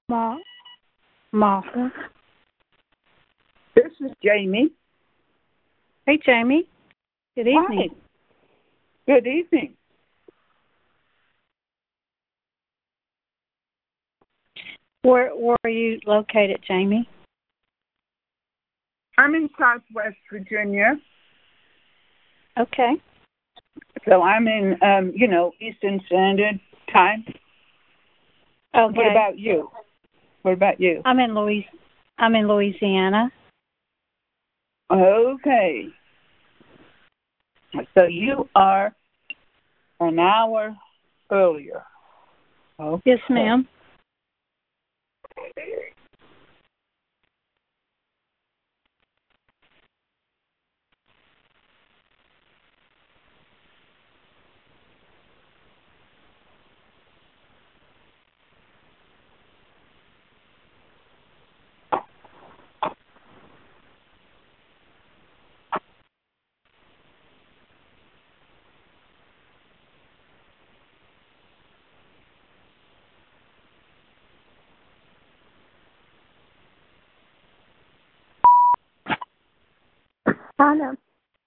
Ma- Martha. This is Jamie. Hey, Jamie. Good evening. Hi. Good evening. Where are you located, Jamie? I'm in Southwest Virginia. Okay. So I'm in, Eastern Standard Time. Okay. What about you? I'm in Louisiana. Okay. So you are an hour earlier. Okay. Yes, ma'am. Anna.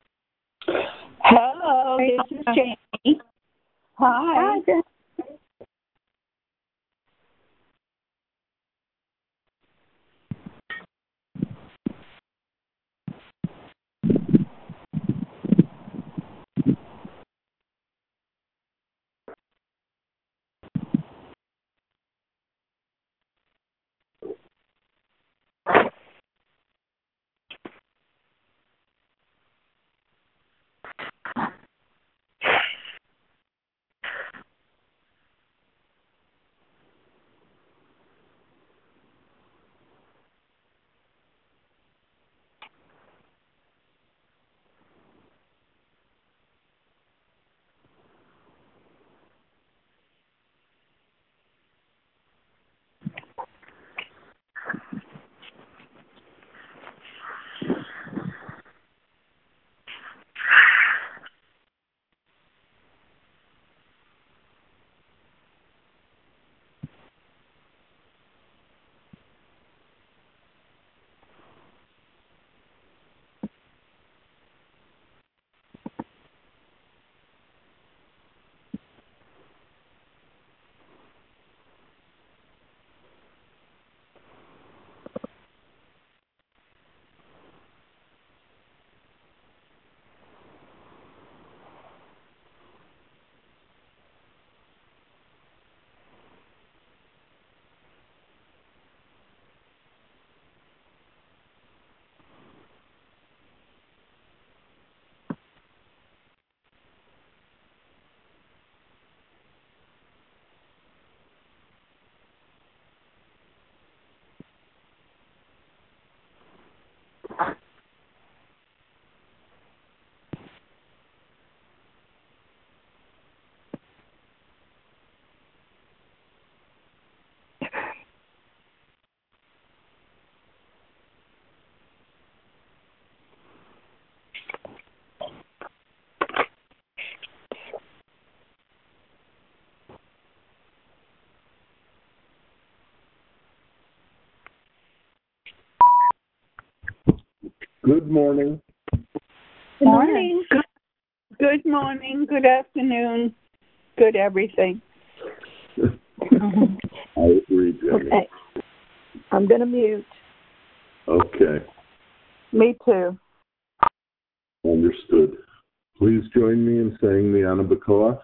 Hello, this is Jamie. Hi. Hi. Good morning. Good morning. Good morning. Good afternoon. Good everything. I agree, Jamie. Okay. I'm going to mute. Okay, Me too. understood. Please join me in saying the Ana Bekoach.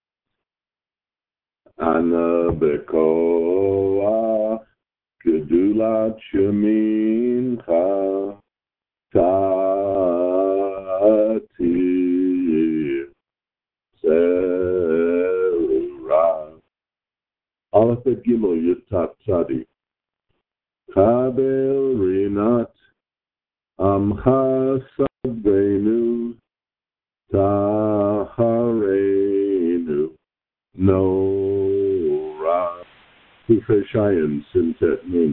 Ana Bekoach, Gedulat Shemincha, Tati, Zerah. Aleph et Gimel Yutat Tzadi. Kabel Rinat Amcha Sabenu Taharenu Nora Hufeshayan Sintet Nun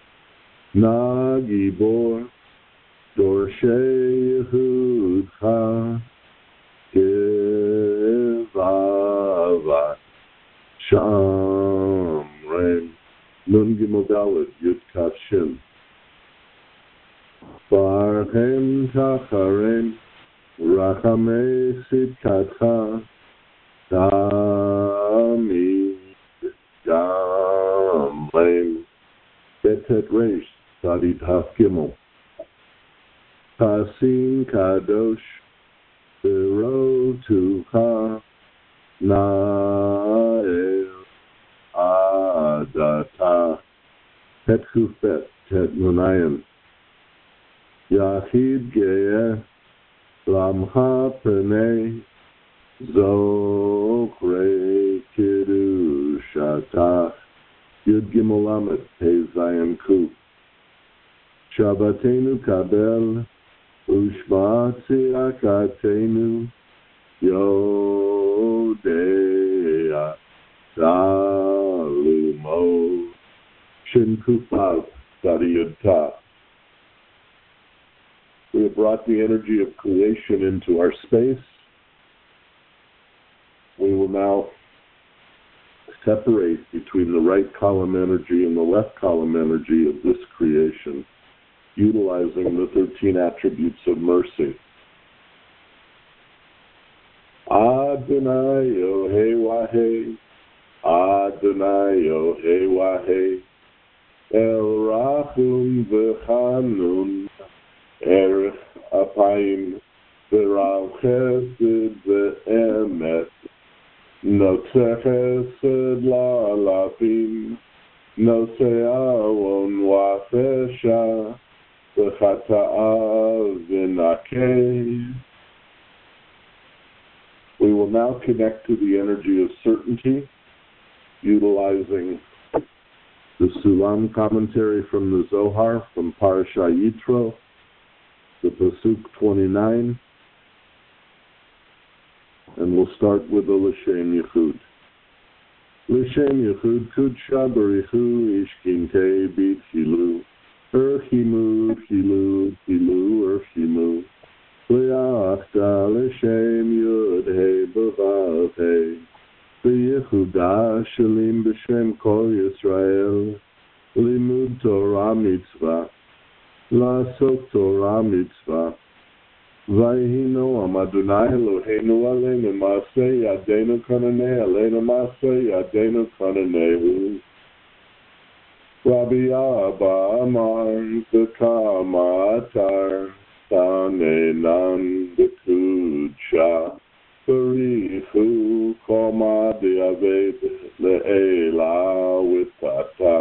Nagibor Dorshe Yehudcha Givavat Shamren Nun Gimel Dalet Yud Kaf Shin. Farhem Tacharem Rachamei Sitkatcha Tamid Gamleim Betet Reish Sadid Haf Gimel Pasim Kadosh Berotucha Nael Adata Tet Kufet Tet Nunayim Yachid Ge'eh Lamcha Pnei Zokre Kiddushatach Yud Gimel Lamed Pei Zayin Kuf Shabbatenu Kabel Ushma Tzirachatenu Yodea Dalumo Shin Kufav Sadiyud Ta. We have brought the energy of creation into our space. We will now separate between the right column energy and the left column energy of this creation, utilizing the 13 attributes of mercy. Adonai Yohei Wahei, Adonai Yohei Wahei, El Rachum V'Chanun, Erech Apayim, V'Rav Chesed V'Emet, Notzeh Chesed La'alafim, Notzeh Avon Wa'Fesha, V'Chata'ah V'Nakeh. We will now connect to the energy of certainty, utilizing the Sulam commentary from the Zohar, from Parashah Yitro, the Pasuk 29, and we'll start with the L'Shem Yichud. L'Shem Yichud Kudsha Barichu Ishkintei B'Tchilu Erchimu Tchilu Tchilu Erchimu L'Yachta L'Shem Yud Hei B'Vav Hei V'Yechuda Shalim B'Shem Kol Yisrael Limud Torah Mitzvah La'asok Torah Mitzvah Vayhino Adonai Eloheinu Aleinu Maaseh Yadeinu Kananei Aleinu Maaseh Yadeinu Kananehu Rabbi Abba Amar V'Kama Atar Tanenan B'Kudsha Barichu Koma Diaved Le'ela Witata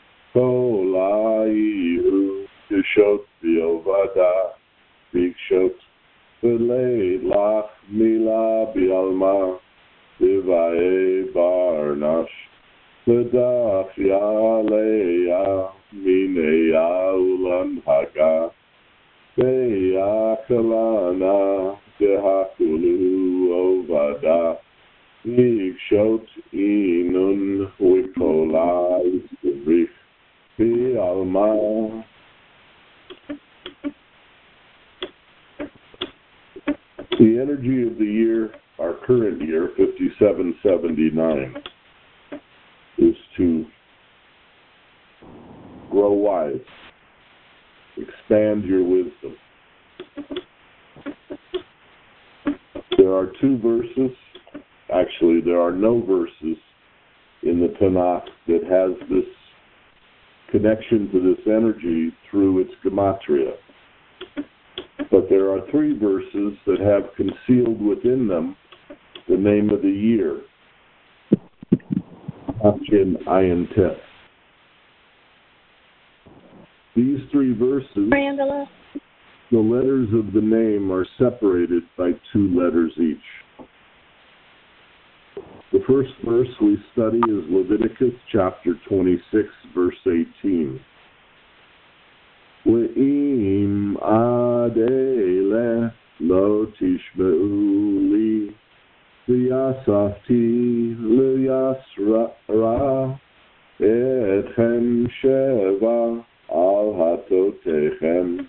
Kolaihu Yishot Biovada Bikshot V'leit Lach Mila Bialma Divae Barnash V'dach Yaleya Mineya Ulan Haga Beya Kalana Dehakulu Ovada Bikshot Inun Wikola Isbrich Bialma. The energy of the year, our current year, 5779, is to grow wise, expand your wisdom. There are two verses, actually there are no verses in the Tanakh that has this connection to this energy through its gematria. But there are three verses that have concealed within them the name of the year, Tafshin Ayin Tet. These three verses, Randall, the letters of the name are separated by two letters each. The first verse we study is Leviticus chapter 26, verse 18. Ve'im adele lo tishmeu li v'yasafti l'yasra etchem sheva al hatotechem.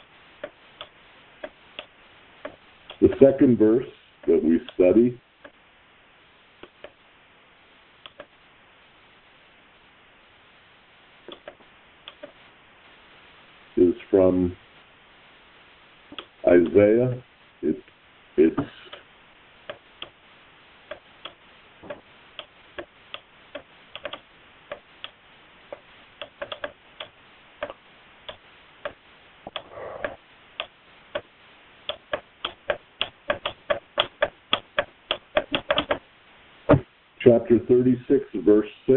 The second verse that we study from Isaiah. It's chapter 36, verse 6.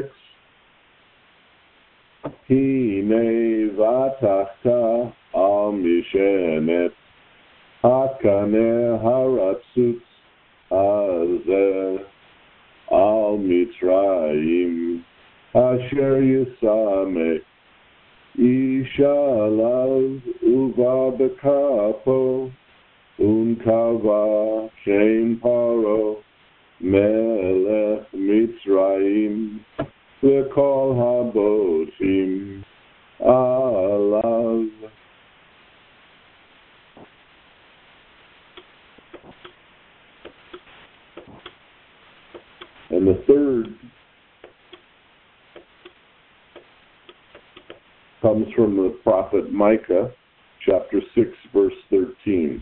Hine vatachta al mishenet hakane haratzutz azeh al mitzrayim asher yisamek ishalav uva bekapo unkava shem paro melech mitzrayim v'kol habotim alav. And the third comes from the prophet Micah, chapter 6, verse 13.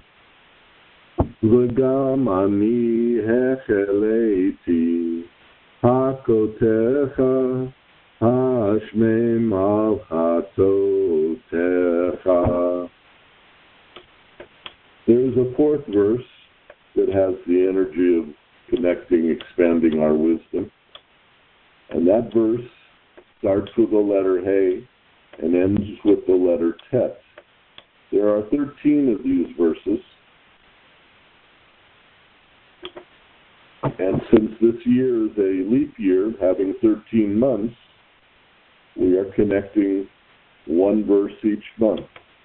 V'gam ani hecheleti hakotecha hashmei malchatotecha. There's a fourth verse that has the energy of connecting, expanding our wisdom. And that verse starts with the letter Hey and ends with the letter Tet. There are 13 of these verses. And since this year is a leap year, having 13 months, we are connecting one verse each month.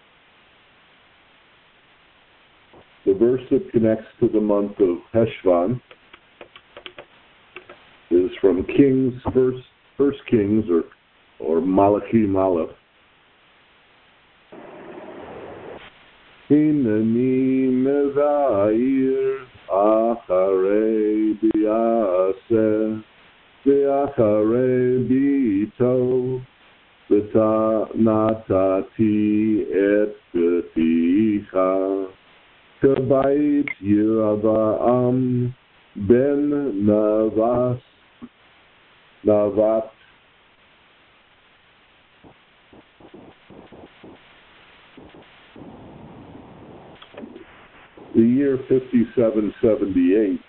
The verse that connects to the month of Heshvan is from Kings, First Kings, or Malachi Malach. Hineni mevair acharei biaseh ve'acharei bito v'natati et beticha k'bait Yeroboam ben Navat. The year 5778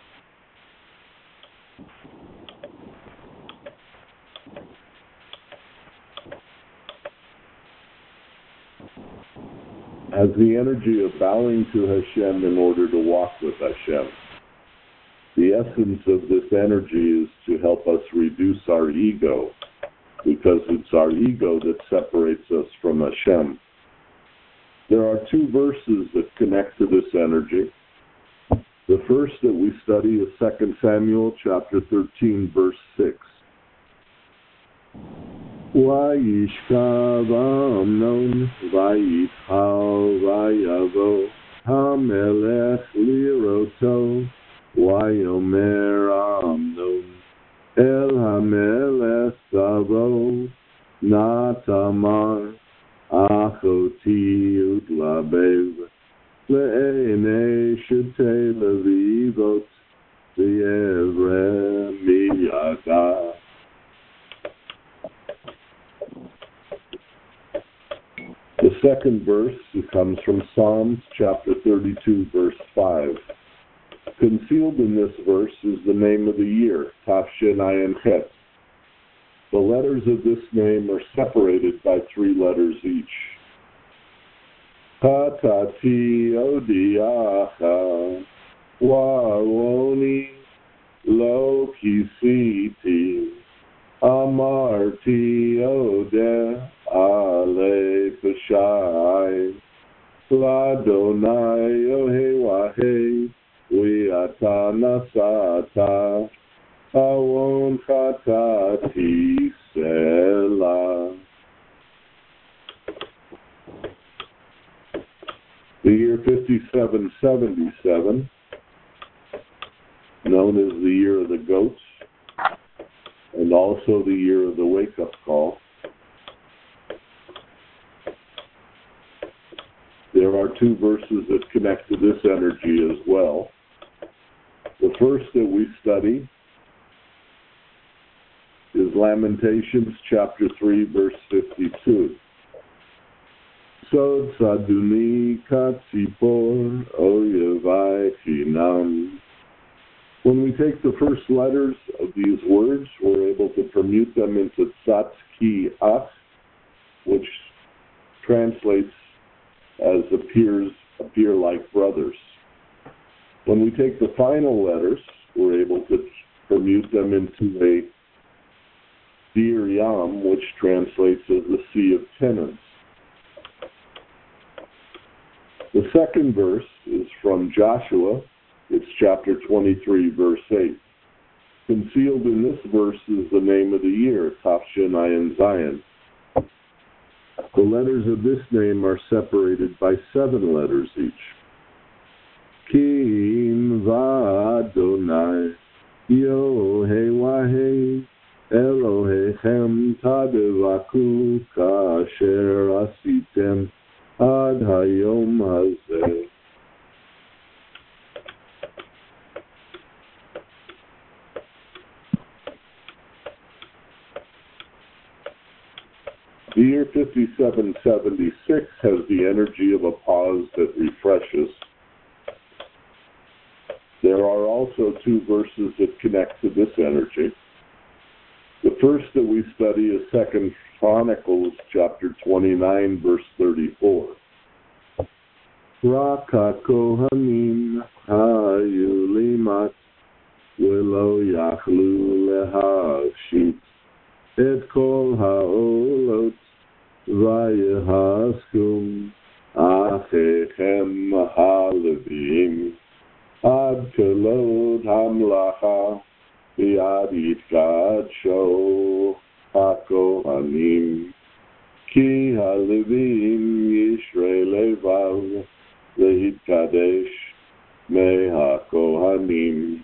has the energy of bowing to Hashem in order to walk with Hashem. The essence of this energy is to help us reduce our ego, because it's our ego that separates us from Hashem. There are two verses that connect to this energy. The first that we study is 2 Samuel chapter 13, verse 6. Vayishkav Amnon vayithal vayavo hamelech liroto vayomer Amnon el hamelech savo natamar achoti utlabev le'enei shetei levivot v'yevre miyada. The second verse comes from Psalms chapter 32, verse 5. Concealed in this verse is the name of the year, Tafshin Ayin Chet. The letters of this name are separated by 3 letters each. Hatati odiacha wa'oni lo kisiti amarti odeh ale pashai ladonai ohewahei wiata nasata awon chatati selah. The year 5777, known as the year of the goats, and also the year of the wake-up call, there are two verses that connect to this energy as well. The first that we study is Lamentations chapter 3, verse 52. So tzaduni katzipor oyevai chinam. When we take the first letters of these words, we're able to permute them into tzat ki ach, which translates as appear like brothers. When we take the final letters, we're able to permute them into a dir yam, which translates as the sea of tenants. The second verse is from Joshua. It's chapter 23, verse 8. Concealed in this verse is the name of the year, Tafshin Ayin Zayin. The letters of this name are separated by 7 letters each. Kim va'adonai yohei Elohechem tadevaku kasher asitem ad hayom hazeh. The year 5776 has the energy of a pause that refreshes. There are also 2 verses that connect to this energy. The first that we study is 2 Chronicles chapter 29, verse 34. Raka kohanim hayu limat velo yachlu lehashit et kol haolot vayehaskum achechem halevim ad kelod hamlacha Yadit Gadsho HaKohanim Ki Halevim Yishrei Levav Lehitkadesh Me HaKohanim.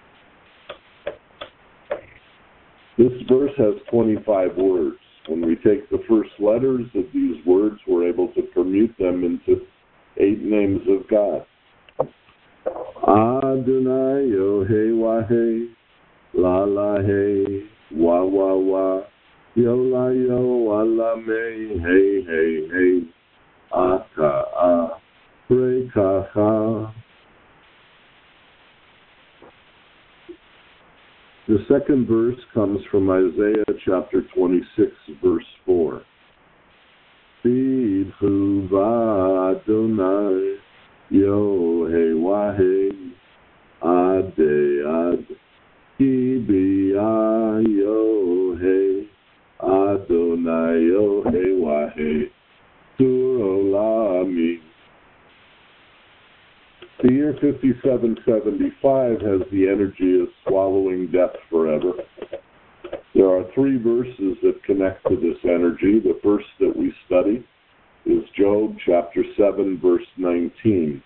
This verse has 25 words. When we take the first letters of these words, we're able to permute them into 8 names of God. Adonai Yohei Wahei La la hey, wa wa wa, yo la yo, wa la me, hey hey hey, aka ah, reka ha. The second verse comes from Isaiah chapter 26, verse 4. Bidhu va Adonai, yo hey wa hey, ade ad. Ki Yohei Adonai Yohei Wahei Turolami. The year 5775 has the energy of swallowing death forever. There are 3 verses that connect to this energy. The first that we study is Job chapter 7, verse 19.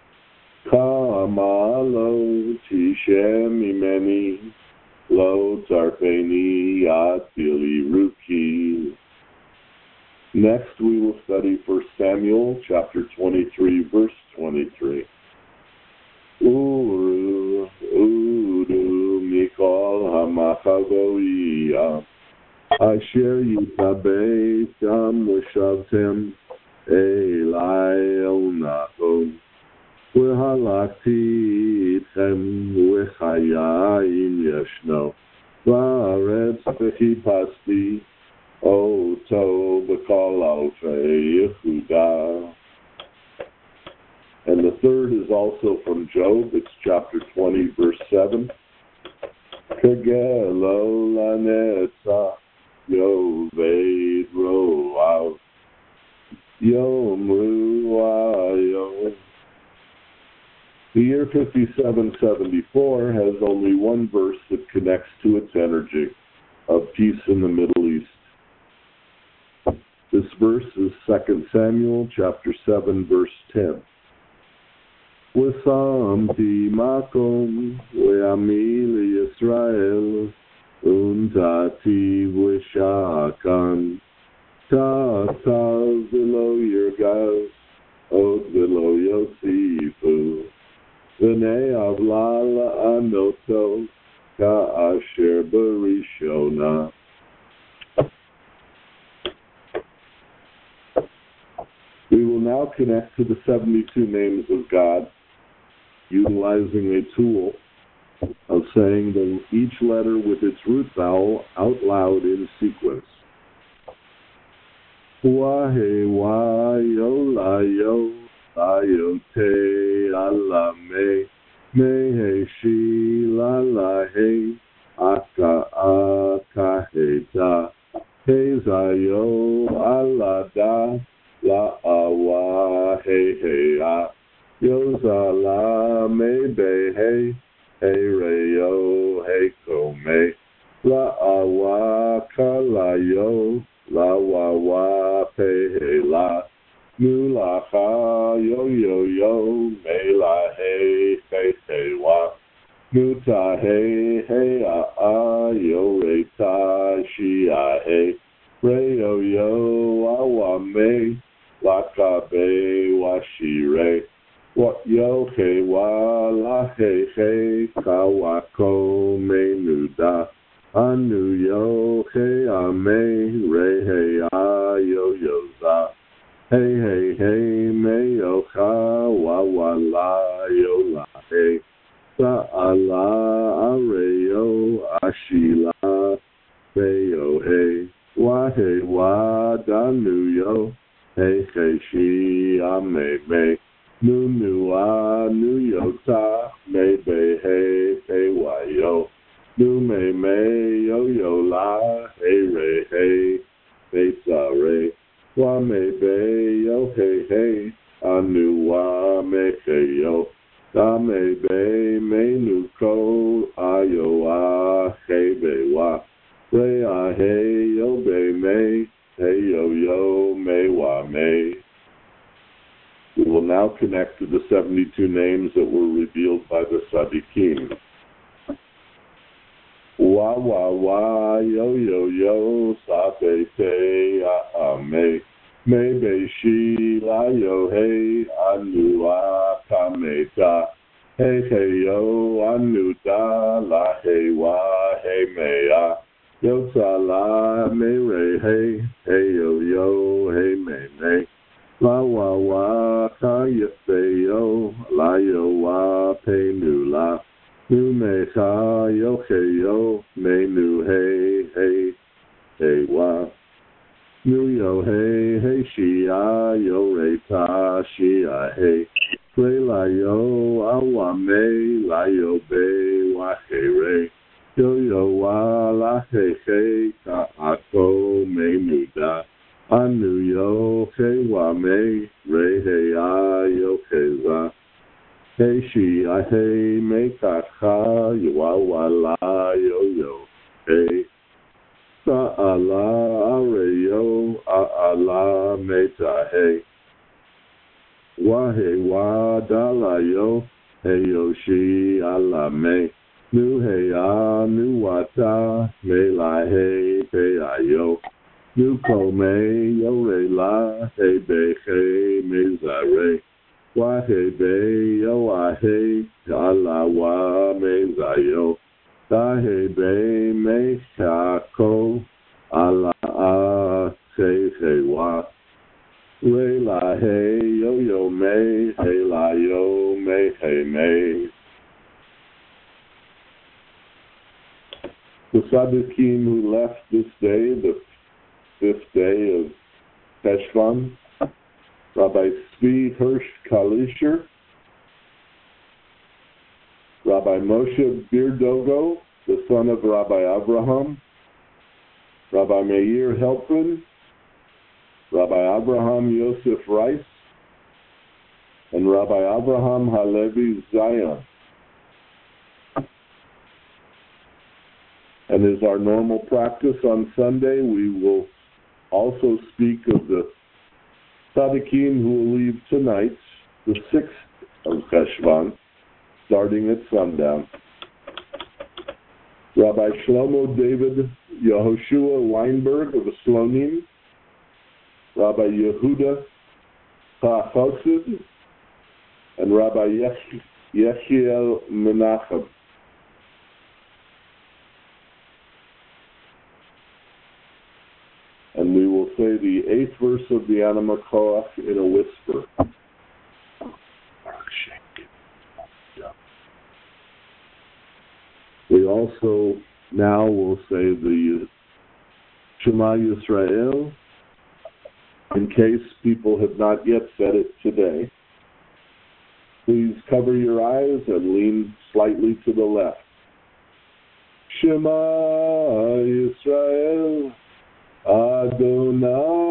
Kama lo tishem imeni lo tarpeni atili ruki. Next we will study 1 Samuel chapter 23, verse 23. Uru udu mikol hamachavoiyah asher yitabei tam v'shavtem elai el nachon. V'halakti itchem v'chayayim yeshno v'aretz v'chipasti oto b'kol alfei Yehuda. And the third is also from Job. It's chapter 20, verse 7. Kegelo lanetzach yoved roav yomru ayom. The year 5774 has only 1 verse that connects to its energy of peace in the Middle East. This verse is 2 Samuel chapter 7, verse 10. V'samti makom ve'ami liYisrael untati v'shakan ta'tal v'lo yirgaz Od velo Yosifu. V'nei avla la'anoto ka'asher barishona. We will now connect to the 72 names of God, utilizing a tool of saying each letter with its root vowel out loud in sequence. Wahe wa yo la yo la yo te ala me he shi la he aka aka he da he za yo ala da la awa he a yo za la me be he re yo he ko me la awa ka la yo la wa wa pe he la nu la ha yo me la he wa nu ta he a yo re ta shi a he re yo wa me la ka be wa shi re what yo he wa la he ka wa ko me nu da anu yo he a me re he a yo za hey me yo ha wa la yo la he sa ala a re yo a shi la re yo he wa da nu yo hey shi a me nu a nu yo ta me be hey wa yo nu me yo la hey re hey sa re wa me be yo hey anu wa me yo da me be me nu ko ayo a hey be wa re a hey yo be me hey yo me wa me. We will now connect to the 72 names that were revealed by the Tzaddikim. Wa, yo, sa, te, me, be, shi, la, yo, hey, anu, ka, me, da, hey, yo, anu, da, la, hey, wa, hey, me, yo, sa, la, me, re, hey, yo, hey, me, la, wa, ka, yo, la, yo, wa, pe, nu, la, nu me ka yo me nu hey wa nu yo hey shi a yo re ta shi a hey re la yo awa me la yo be wa hey re yo wa la hey ka ako me nu da anu yo hey wa me re hey a yo hey za hey shi a hey me ka ka yo wa la yo hey sa ala a re yo a ala me ta hey wa da la yo hey yo shi ala me nu hey a nu wa ta me la hey pe a yo nu ko me yo re la hey be hey me za re wa he be yo a he ala wa me za yo da he be me ka ko ala a he wa re la he yo me he la yo me he me. The Tzaddikim who left this day, the 5th day of Teshvan, Rabbi Tzvi Hirsch Kalisher, Rabbi Moshe Birdogo, the son of Rabbi Abraham, Rabbi Meir Helprin, Rabbi Abraham Yosef Rice, and Rabbi Abraham Halevi Zion. And as our normal practice on Sunday, we will also speak of the Tzaddikim who will leave tonight, the 6th of Cheshvan, starting at sundown. Rabbi Shlomo David Yehoshua Weinberg of Slonim, Rabbi Yehuda Yitzhak Chassid, and Rabbi Yechiel Menachem. And we will say the 8th verse of the Anima Koach in a whisper. We also now will say the Shema Yisrael, in case people have not yet said it today. Please cover your eyes and lean slightly to the left. Shema Yisrael, Adonai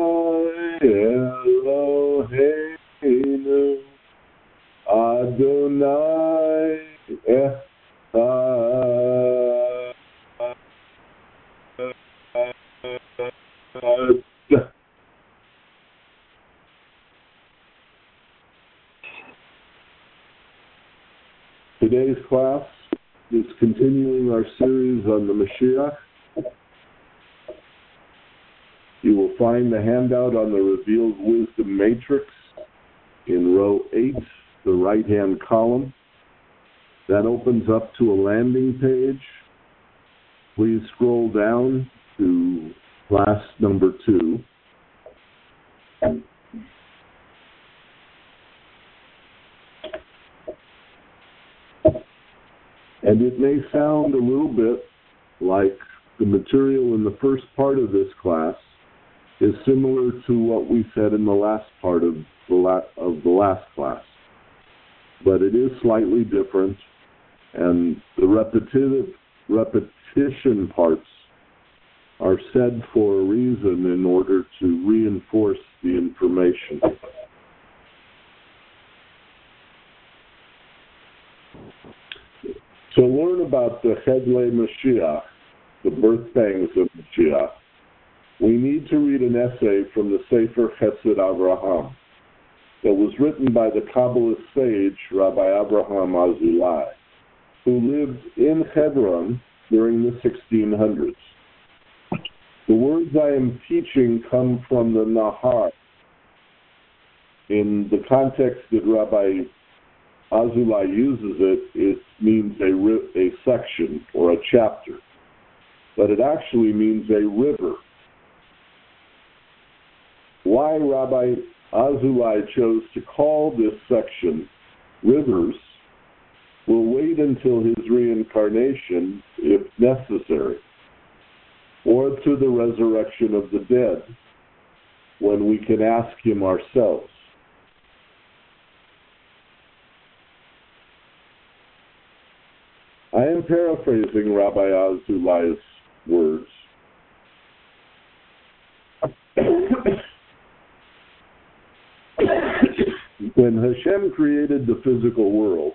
Eloheinu, Adonai Echad. Today's class is continuing our series on the Mashiach. You will find the handout on the Revealed Wisdom Matrix in row 8, the right-hand column. That opens up to a landing page. Please scroll down to class number 2. And it may sound a little bit like the material in the first part of this class is similar to what we said in the last part of the last class. But it is slightly different, and the repetition parts are said for a reason in order to reinforce the information. To learn about the Chedlei Mashiach, the birth pangs of Mashiach, we need to read an essay from the Sefer Chesed Avraham that was written by the Kabbalist sage Rabbi Abraham Azulai, who lived in Hebron during the 1600s. The words I am teaching come from the Nahar. In the context that Rabbi Azulai uses it means a section or a chapter, but it actually means a river. Why Rabbi Azulai chose to call this section rivers, we'll wait until his reincarnation, if necessary, or to the resurrection of the dead, when we can ask him ourselves. I am paraphrasing Rabbi Azulai's words. When Hashem created the physical world,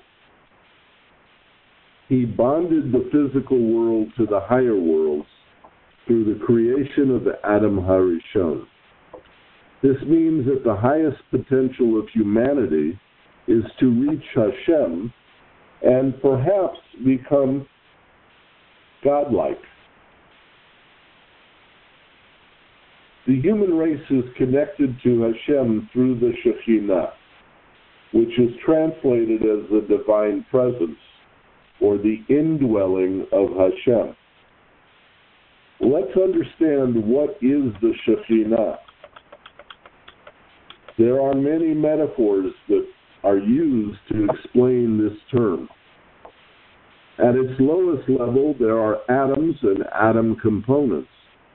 he bonded the physical world to the higher worlds through the creation of the Adam HaRishon. This means that the highest potential of humanity is to reach Hashem and perhaps become godlike. The human race is connected to Hashem through the Shekhinah, which is translated as the divine presence, or the indwelling of Hashem. Let's understand what is the Shekhinah. There are many metaphors that are used to explain this term. At its lowest level, there are atoms and atom components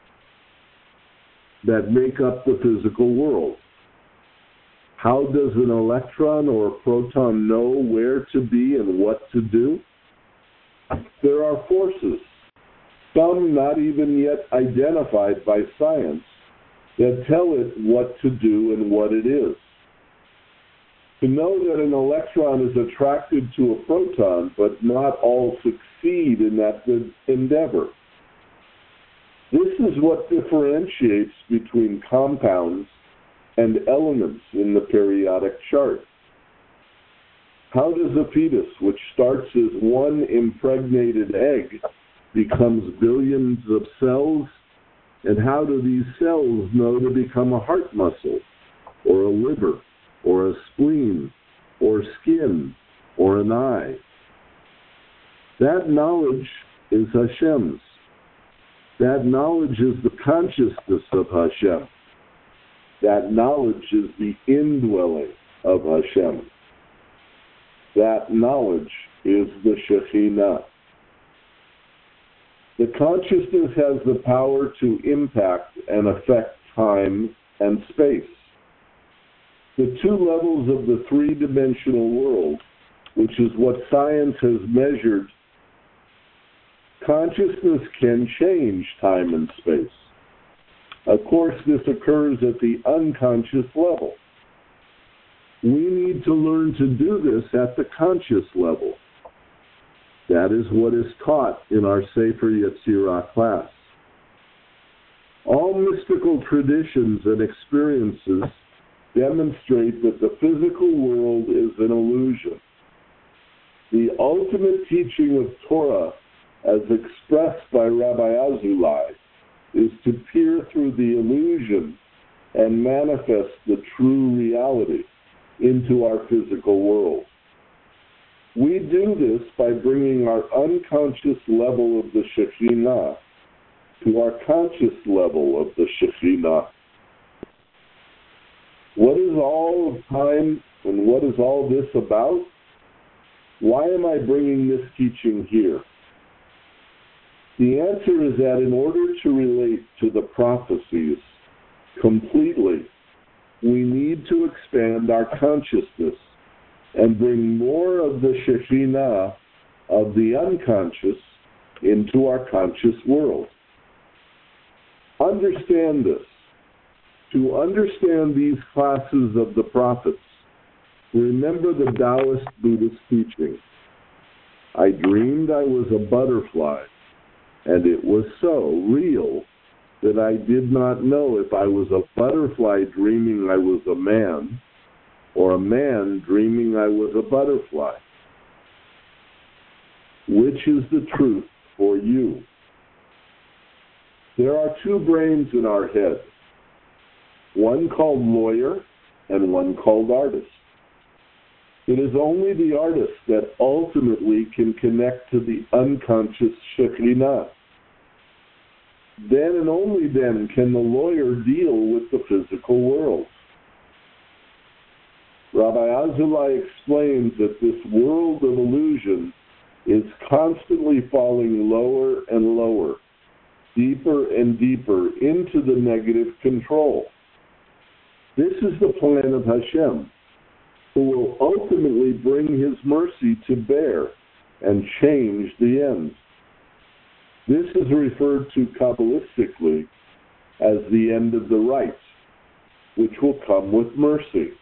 that make up the physical world. How does an electron or a proton know where to be and what to do? There are forces, some not even yet identified by science, that tell it what to do and what it is. To know that an electron is attracted to a proton, but not all succeed in that endeavor. This is what differentiates between compounds and elements in the periodic chart. How does a fetus, which starts as one impregnated egg, becomes billions of cells? And how do these cells know to become a heart muscle, or a liver, or a spleen, or skin, or an eye. That knowledge is Hashem's. That knowledge is the consciousness of Hashem. That knowledge is the indwelling of Hashem. That knowledge is the Shekhinah. The consciousness has the power to impact and affect time and space. The two levels of the three-dimensional world, which is what science has measured, consciousness can change time and space. Of course, this occurs at the unconscious level. We need to learn to do this at the conscious level. That is what is taught in our Sefer Yetzirah class. All mystical traditions and experiences demonstrate that the physical world is an illusion. The ultimate teaching of Torah, as expressed by Rabbi Azulai, is to peer through the illusion and manifest the true reality into our physical world. We do this by bringing our unconscious level of the Shekhinah to our conscious level of the Shekhinah. What is all of time and what is all this about? Why am I bringing this teaching here? The answer is that in order to relate to the prophecies completely, we need to expand our consciousness and bring more of the Shekhinah of the unconscious into our conscious world. Understand this. To understand these classes of the prophets, remember the Taoist Buddhist teaching. I dreamed I was a butterfly, and it was so real that I did not know if I was a butterfly dreaming I was a man, or a man dreaming I was a butterfly. Which is the truth for you? There are two brains in our head, one called lawyer and one called artist. It is only the artist that ultimately can connect to the unconscious Shekhinah. Then and only then can the lawyer deal with the physical world. Rabbi Azulai explains that this world of illusion is constantly falling lower and lower, deeper and deeper into the negative control. This is the plan of Hashem, who will ultimately bring his mercy to bear and change the end. This is referred to Kabbalistically as the end of the right, which will come with mercy.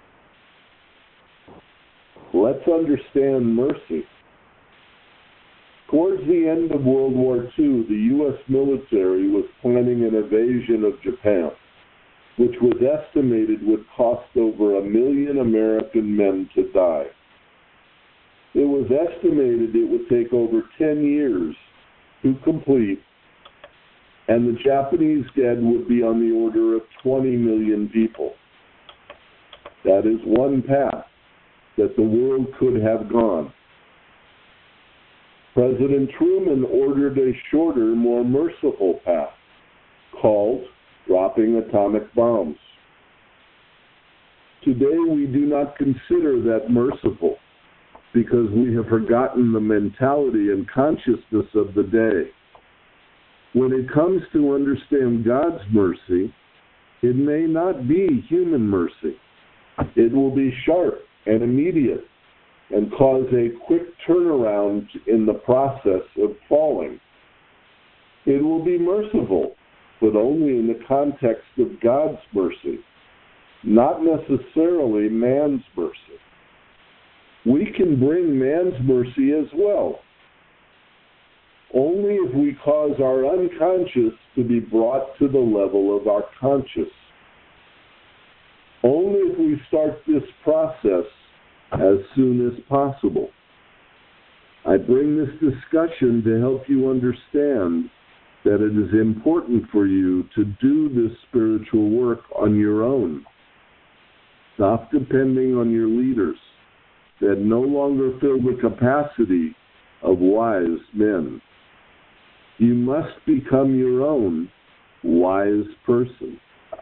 Let's understand mercy. Towards the end of World War II, the U.S. military was planning an invasion of Japan, which was estimated would cost over 1 million American men to die. It was estimated it would take over 10 years to complete, and the Japanese dead would be on the order of 20 million people. That is one path that the world could have gone. President Truman ordered a shorter, more merciful path called dropping atomic bombs. Today we do not consider that merciful because we have forgotten the mentality and consciousness of the day. When it comes to understand God's mercy, it may not be human mercy. It will be sharp and immediate and cause a quick turnaround in the process of falling. It will be merciful, but only in the context of God's mercy, not necessarily man's mercy. We can bring man's mercy as well, only if we cause our unconscious to be brought to the level of our conscious. Only if we start this process as soon as possible. I bring this discussion to help you understand that it is important for you to do this spiritual work on your own. Stop depending on your leaders that no longer fill the capacity of wise men. You must become your own wise person.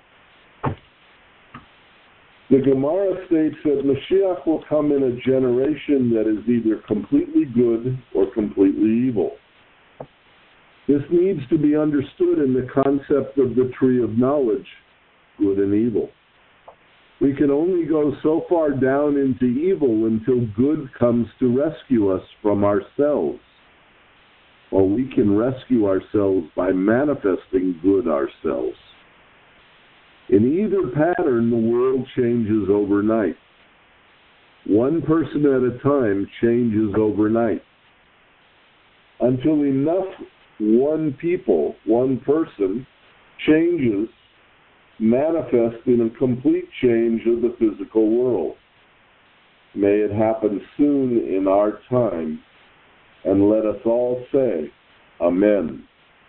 The Gemara states that Mashiach will come in a generation that is either completely good or completely evil. This needs to be understood in the concept of the tree of knowledge, good and evil. We can only go so far down into evil until good comes to rescue us from ourselves. Or we can rescue ourselves by manifesting good ourselves. In either pattern, the world changes overnight. One person at a time changes overnight. Until enough one person, changes, manifest in a complete change of the physical world. May it happen soon in our time, and let us all say, Amen.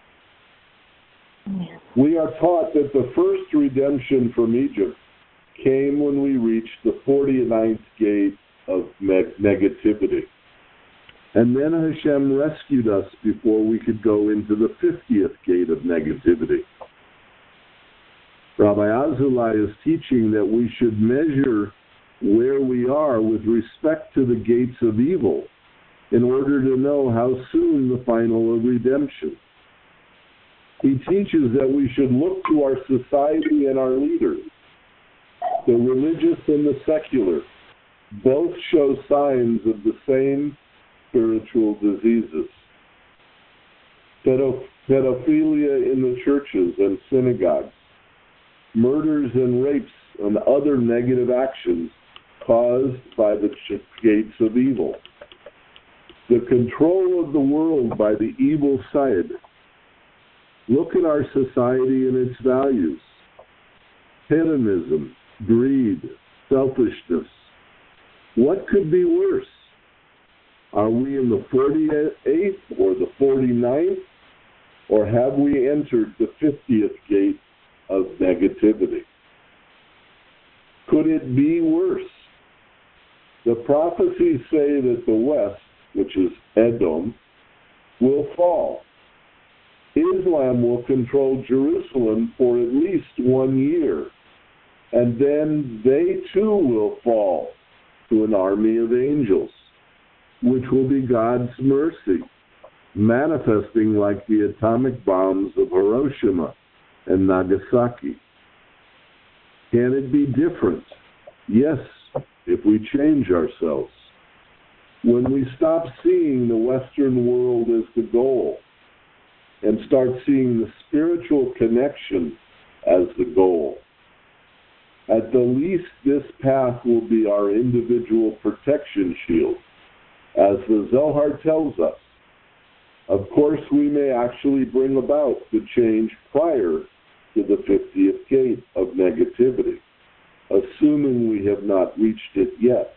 Amen. We are taught that the first redemption from Egypt came when we reached the 49th gate of negativity. And then Hashem rescued us before we could go into the 50th gate of negativity. Rabbi Azulai is teaching that we should measure where we are with respect to the gates of evil in order to know how soon the final of redemption. He teaches that we should look to our society and our leaders. The religious and the secular both show signs of the same spiritual diseases. Pedophilia in the churches and synagogues, murders and rapes and other negative actions caused by the gates of evil. The control of the world by the evil side. Look at our society and its values. Hedonism, greed, selfishness. What could be worse? Are we in the 48th or the 49th? Or have we entered the 50th gate of negativity? Could it be worse? The prophecies say that the West, which is Edom, will fall. Islam will control Jerusalem for at least 1 year, and then they too will fall to an army of angels, which will be God's mercy, manifesting like the atomic bombs of Hiroshima and Nagasaki. Can it be different? Yes, if we change ourselves. When we stop seeing the Western world as the goal and start seeing the spiritual connection as the goal. At the least, this path will be our individual protection shield, as the Zohar tells us. Of course, we may actually bring about the change prior to the 50th gate of negativity, assuming we have not reached it yet.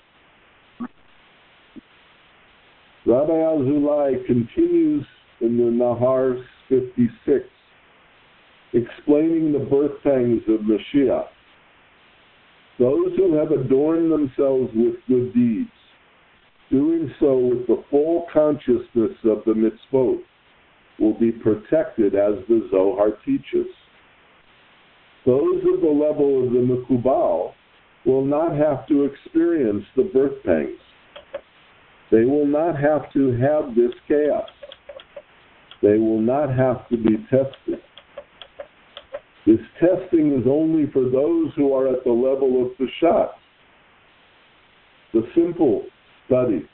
Rabbi Azulai continues in the Nahar 56, explaining the birth pangs of Mashiach. Those who have adorned themselves with good deeds, doing so with the full consciousness of the mitzvot, will be protected as the Zohar teaches. Those at the level of the Mekubal will not have to experience the birth pangs. They will not have to have this chaos. They will not have to be tested. This testing is only for those who are at the level of Peshat. The simple study.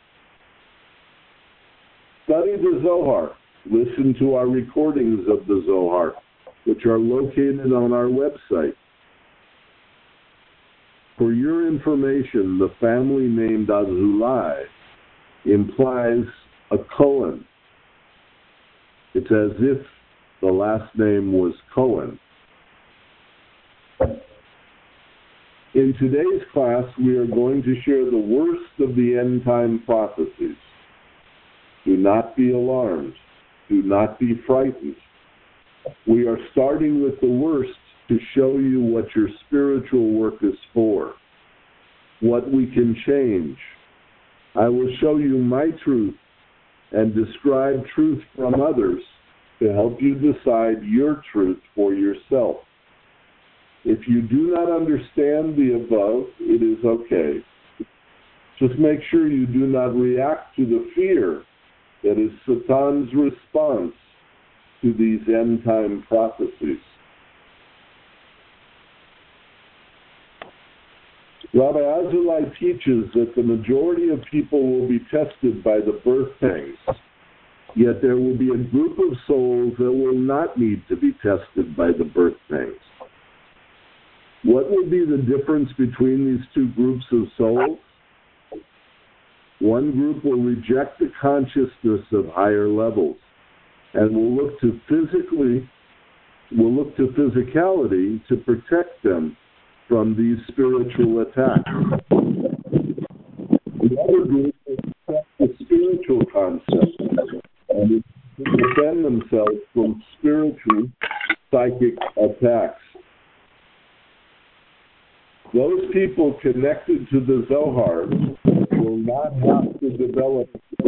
Study the Zohar. Listen to our recordings of the Zohar, which are located on our website. For your information, the family named Azulai implies a Cohen. It's as if the last name was Cohen. In today's class, we are going to share the worst of the end-time prophecies. Do not be alarmed. Do not be frightened. We are starting with the worst to show you what your spiritual work is for. what we can change. I will show you my truth and describe truth from others to help you decide your truth for yourself. If you do not understand the above, it is okay. Just make sure you do not react to the fear that is Satan's response to these end-time prophecies. Rabbi Azulai teaches that the majority of people will be tested by the birth pangs, yet there will be a group of souls that will not need to be tested by the birth pangs. What will be the difference between these two groups of souls? One group will reject the consciousness of higher levels and will look to physicality to protect them from these spiritual attacks. The other group will accept the spiritual concept and defend themselves from spiritual psychic attacks. Those people connected to the Zohar will not have to develop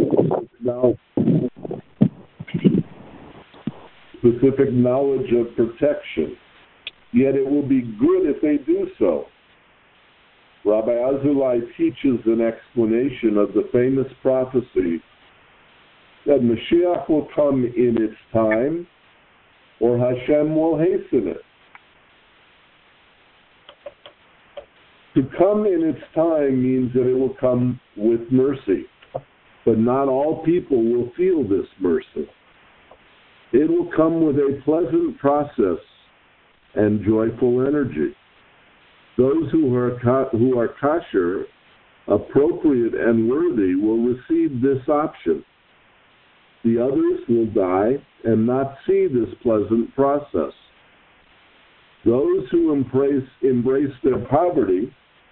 specific knowledge of protection, yet it will be good if they do so. Rabbi Azulai teaches an explanation of the famous prophecy that Mashiach will come in its time, or Hashem will hasten it. To come in its time means that it will come with mercy, but not all people will feel this mercy. It will come with a pleasant process and joyful energy. Those who are kosher, appropriate, and worthy will receive this option. The others will die and not see this pleasant process. Those who embrace their poverty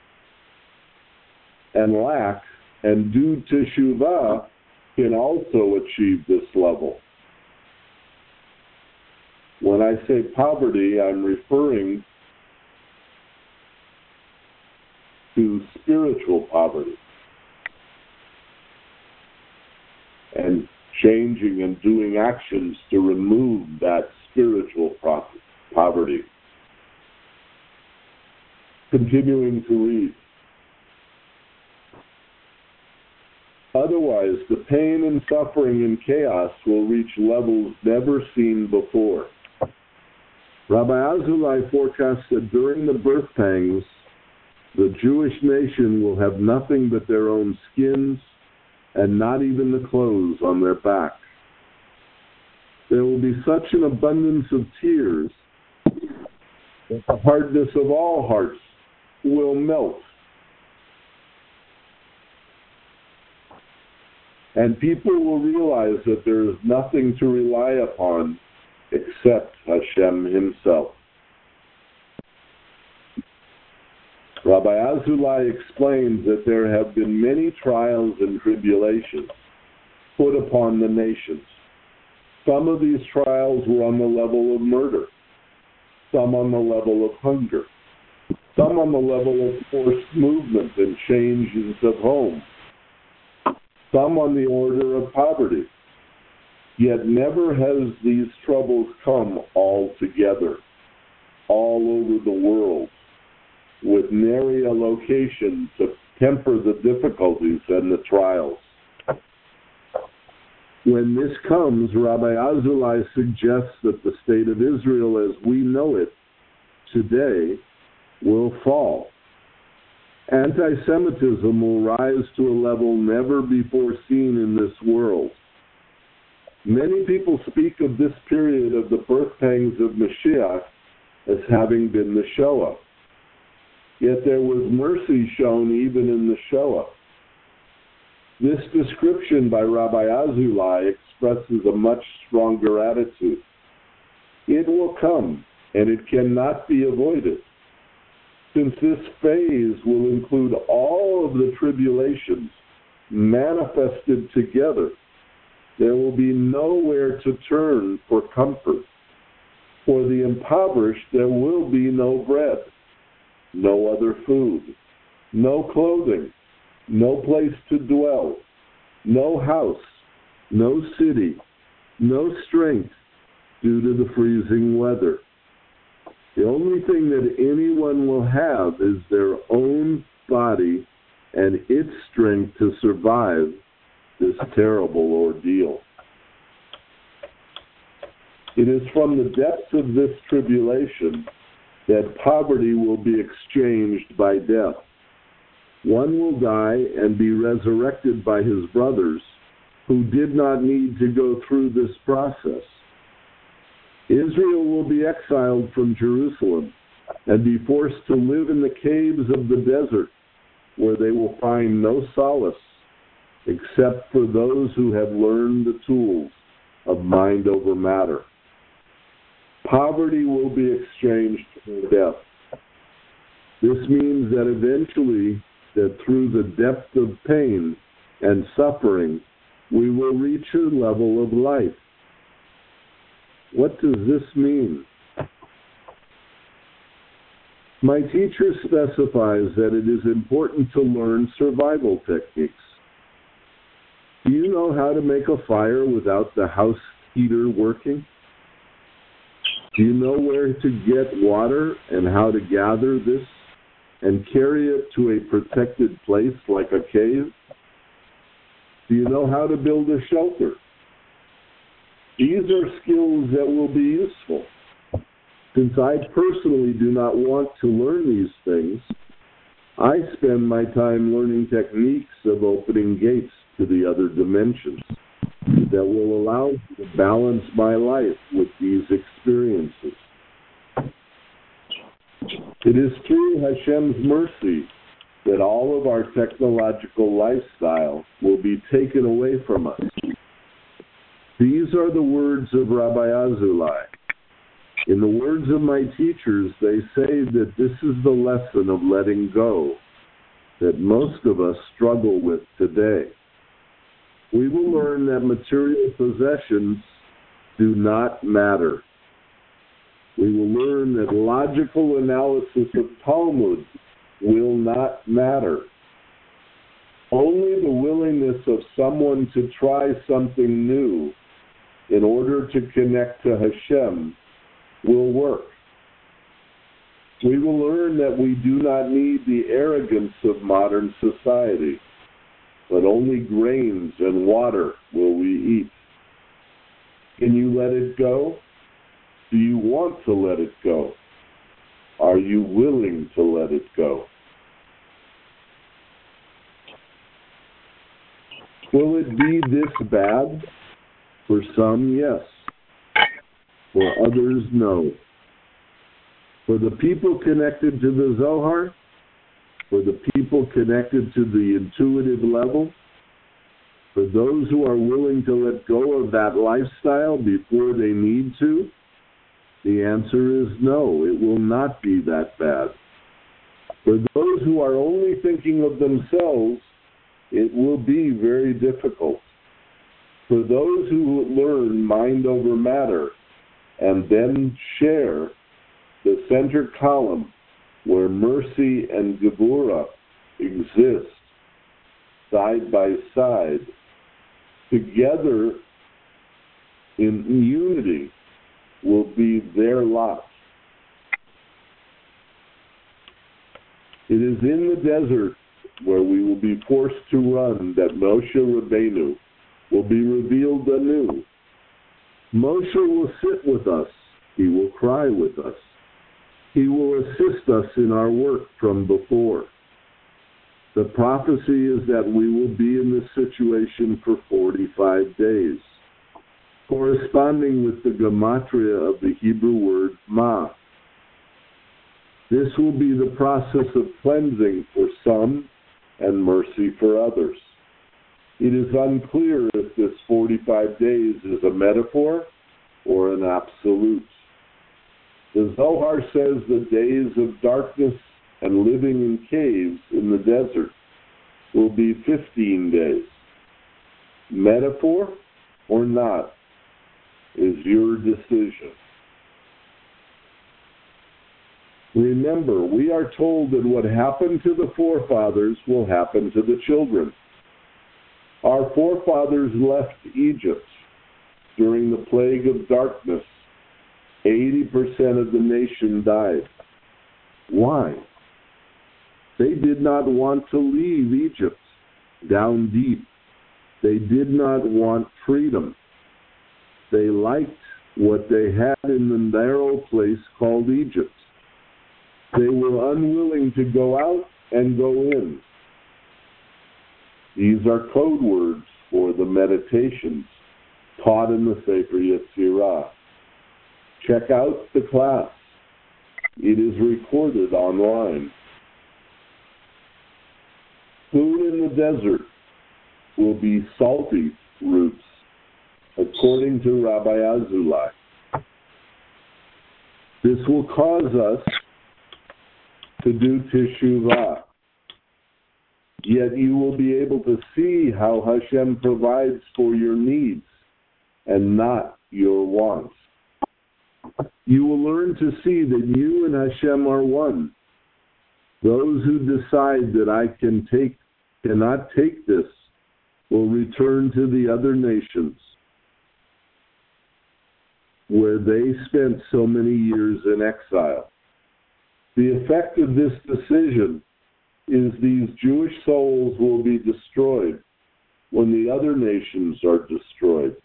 and lack and do teshuvah can also achieve this level. When I say poverty, I'm referring to spiritual poverty and changing and doing actions to remove that spiritual poverty. Continuing to read. Otherwise, the pain and suffering and chaos will reach levels never seen before. Rabbi Azulai forecasts that during the birth pangs, the Jewish nation will have nothing but their own skins and not even the clothes on their back. There will be such an abundance of tears that the hardness of all hearts will melt. And people will realize that there is nothing to rely upon except Hashem himself. Rabbi Azulai explains that there have been many trials and tribulations put upon the nations. Some of these trials were on the level of murder, some on the level of hunger, some on the level of forced movement and changes of home, some on the order of poverty. Yet never has these troubles come all together, all over the world, with nary a location to temper the difficulties and the trials. When this comes, Rabbi Azulai suggests that the state of Israel as we know it today will fall. Anti-Semitism will rise to a level never before seen in this world. Many people speak of this period of the birth pangs of Mashiach as having been the Shoah. Yet there was mercy shown even in the Shoah. This description by Rabbi Azulai expresses a much stronger attitude. It will come, and it cannot be avoided. Since this phase will include all of the tribulations manifested together, there will be nowhere to turn for comfort. For the impoverished, there will be no bread, no other food, no clothing, no place to dwell, no house, no city, no strength due to the freezing weather. The only thing that anyone will have is their own body and its strength to survive this terrible ordeal. It is from the depths of this tribulation that poverty will be exchanged by death. One will die and be resurrected by his brothers who did not need to go through this process. Israel will be exiled from Jerusalem and be forced to live in the caves of the desert, where they will find no solace except for those who have learned the tools of mind over matter. Poverty will be exchanged for death. This means that eventually, that through the depth of pain and suffering, we will reach a level of life. What does this mean? My teacher specifies that it is important to learn survival techniques. Do you know how to make a fire without the house heater working? Do you know where to get water and how to gather this and carry it to a protected place like a cave? Do you know how to build a shelter? These are skills that will be useful. Since I personally do not want to learn these things, I spend my time learning techniques of opening gates to the other dimensions that will allow me to balance my life with these experiences. It is through Hashem's mercy that all of our technological lifestyle will be taken away from us. These are the words of Rabbi Azulai. In the words of my teachers, they say that this is the lesson of letting go that most of us struggle with today. We will learn that material possessions do not matter. We will learn that logical analysis of Talmud will not matter. Only the willingness of someone to try something new in order to connect to Hashem will work. We will learn that we do not need the arrogance of modern society, but only grains and water will we eat. Can you let it go? Do you want to let it go? Are you willing to let it go? Will it be this bad? For some, yes. For others, no. For the people connected to the Zohar, for the people connected to the intuitive level, for those who are willing to let go of that lifestyle before they need to, the answer is no, it will not be that bad. For those who are only thinking of themselves, it will be very difficult. For those who learn mind over matter and then share the center column where mercy and Geburah exist side by side, together in unity will be their lot. It is in the desert where we will be forced to run that Moshe Rabbeinu will be revealed anew. Moshe will sit with us. He will cry with us. He will assist us in our work from before. The prophecy is that we will be in this situation for 45 days, corresponding with the gematria of the Hebrew word ma. This will be the process of cleansing for some and mercy for others. It is unclear if this 45 days is a metaphor or an absolute. The Zohar says the days of darkness and living in caves in the desert will be 15 days. Metaphor or not is your decision. Remember, we are told that what happened to the forefathers will happen to the children. Our forefathers left Egypt during the plague of darkness. 80% of the nation died. Why? They did not want to leave Egypt down deep. They did not want freedom. They liked what they had in the narrow place called Egypt. They were unwilling to go out and go in. These are code words for the meditations taught in the Sefer Yetzirah. Check out the class. It is recorded online. Food in the desert will be salty roots, according to Rabbi Azulai. This will cause us to do teshuvah. Yet you will be able to see how Hashem provides for your needs and not your wants. You will learn to see that you and Hashem are one. Those who decide that I cannot take this will return to the other nations where they spent so many years in exile. The effect of this decision is these Jewish souls will be destroyed when the other nations are destroyed.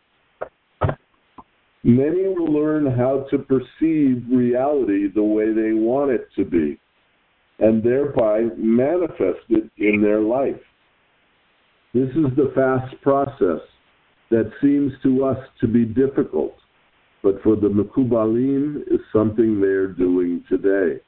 Many will learn how to perceive reality the way they want it to be, and thereby manifest it in their life. This is the fast process that seems to us to be difficult, but for the Mekubalim is something they're doing today.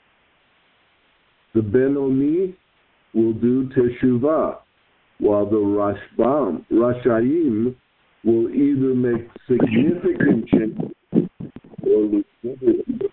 The Ben-Oni will do Teshuvah, while the Rashayim will either make significant changes or lose everything.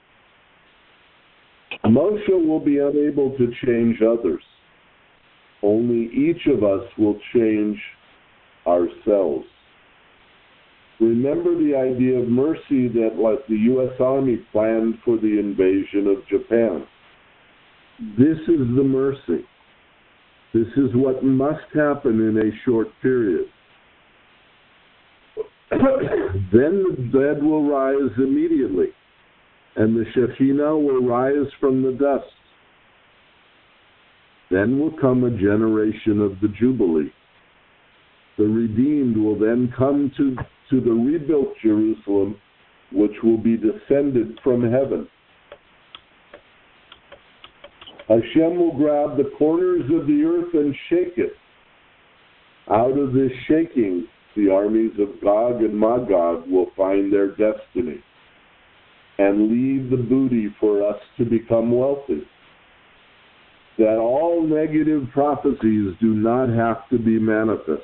Moshe will be unable to change others. Only each of us will change ourselves. Remember the idea of mercy that, like the U.S. Army planned for the invasion of Japan. This is the mercy. This is what must happen in a short period. Then the dead will rise immediately, and the Shekhinah will rise from the dust. Then will come a generation of the Jubilee. The redeemed will then come to the rebuilt Jerusalem, which will be descended from heaven. Hashem will grab the corners of the earth and shake it. Out of this shaking, the armies of Gog and Magog will find their destiny and leave the booty for us to become wealthy. That all negative prophecies do not have to be manifest.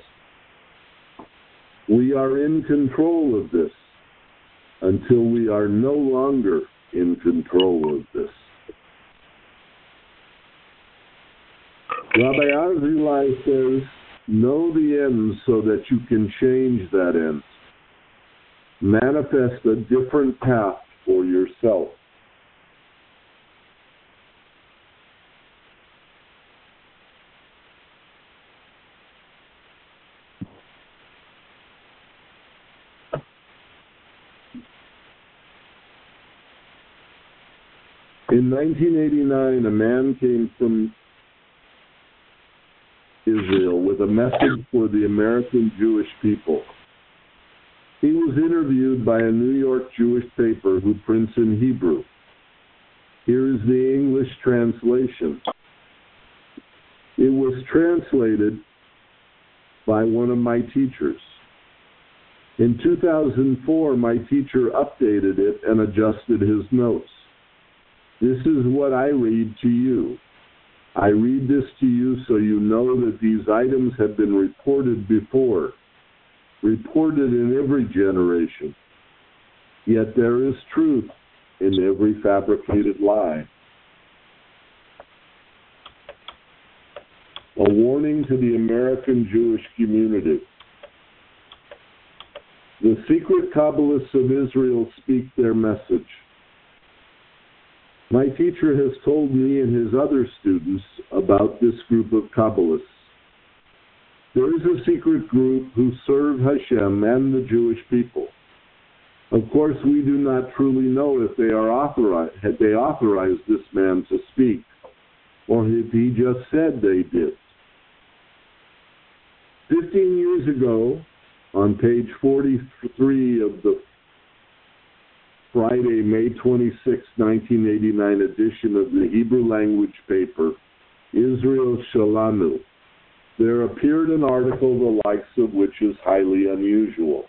We are in control of this until we are no longer in control of this. Rabbi Azulai says, know the end so that you can change that end. Manifest a different path for yourself. In 1989, a man came from Israel with a message for the American Jewish people. He was interviewed by a New York Jewish paper who prints in Hebrew. Here is the English translation. It was translated by one of my teachers. In 2004, my teacher updated it and adjusted his notes. This is what I read to you. I read this to you so you know that these items have been reported before, reported in every generation. Yet there is truth in every fabricated lie. A warning to the American Jewish community. The secret Kabbalists of Israel speak their message. My teacher has told me and his other students about this group of Kabbalists. There is a secret group who serve Hashem and the Jewish people. Of course, we do not truly know if they authorized this man to speak, or if he just said they did. 15 years ago, on page 43 of the Friday, May 26, 1989 edition of the Hebrew language paper, Israel Shalanu, there appeared an article the likes of which is highly unusual.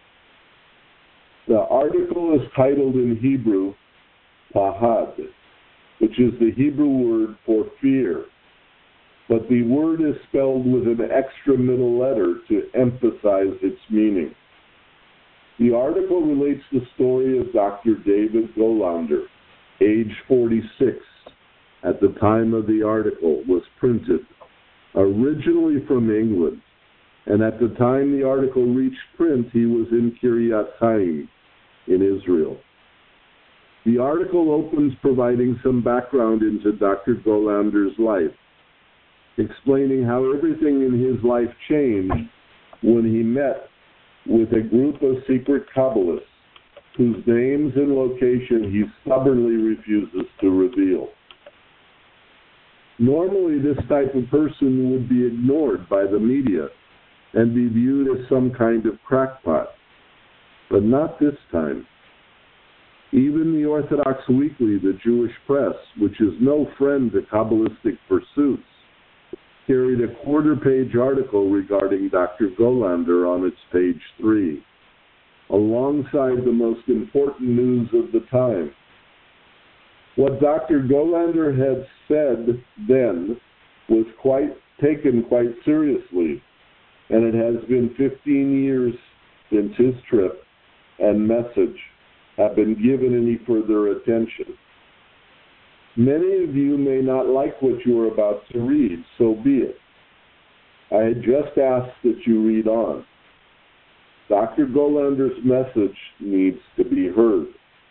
The article is titled in Hebrew, Pahad, which is the Hebrew word for fear, but the word is spelled with an extra middle letter to emphasize its meaning. The article relates the story of Dr. David Golander, age 46, at the time of the article was printed, originally from England, and at the time the article reached print, he was in Kiryat Chaim in Israel. The article opens providing some background into Dr. Golander's life, explaining how everything in his life changed when he met with a group of secret Kabbalists whose names and location he stubbornly refuses to reveal. Normally, this type of person would be ignored by the media and be viewed as some kind of crackpot, but not this time. Even the Orthodox Weekly, the Jewish Press, which is no friend to Kabbalistic pursuits, carried a quarter-page article regarding Dr. Golander on its page 3, alongside the most important news of the time. What Dr. Golander had said then was taken quite seriously, and it has been 15 years since his trip and message have been given any further attention. Many of you may not like what you are about to read, so be it. I had just asked that you read on. Dr. Golander's message needs to be heard.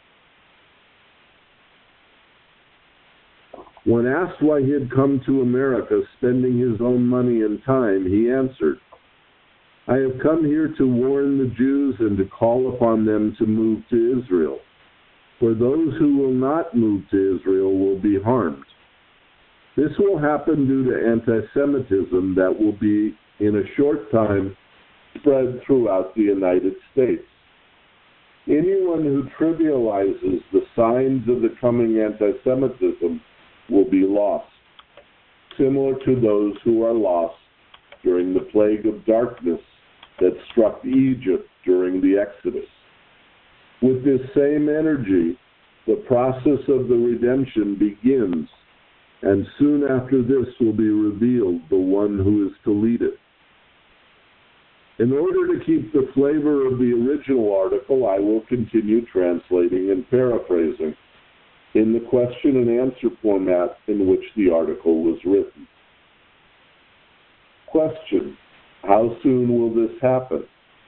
When asked why he had come to America spending his own money and time, he answered, "I have come here to warn the Jews and to call upon them to move to Israel. For those who will not move to Israel will be harmed. This will happen due to anti-Semitism that will be, in a short time, spread throughout the United States. Anyone who trivializes the signs of the coming anti-Semitism will be lost, similar to those who are lost during the plague of darkness that struck Egypt during the Exodus. With this same energy, the process of the redemption begins, and soon after this will be revealed the one who is to lead it." In order to keep the flavor of the original article, I will continue translating and paraphrasing in the question and answer format in which the article was written. Question: how soon will this happen?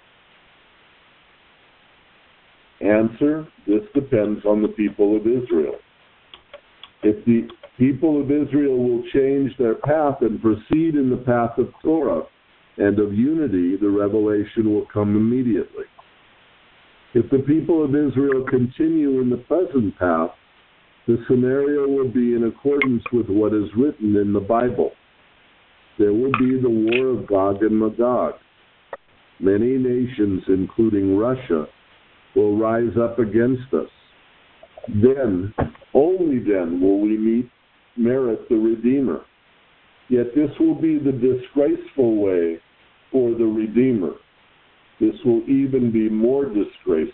Answer: this depends on the people of Israel. If the people of Israel will change their path and proceed in the path of Torah and of unity, the revelation will come immediately. If the people of Israel continue in the present path, the scenario will be in accordance with what is written in the Bible. There will be the war of Gog and Magog. Many nations, including Russia, will rise up against us. Then, only then, will we merit the Redeemer. Yet this will be the disgraceful way for the Redeemer. This will even be more disgraceful.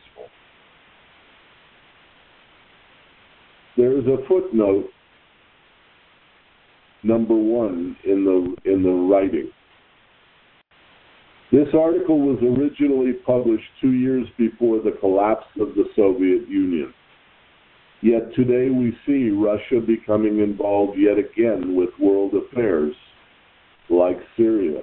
There is a footnote, number 1, in the writing. This article was originally published 2 years before the collapse of the Soviet Union. Yet today we see Russia becoming involved yet again with world affairs, like Syria.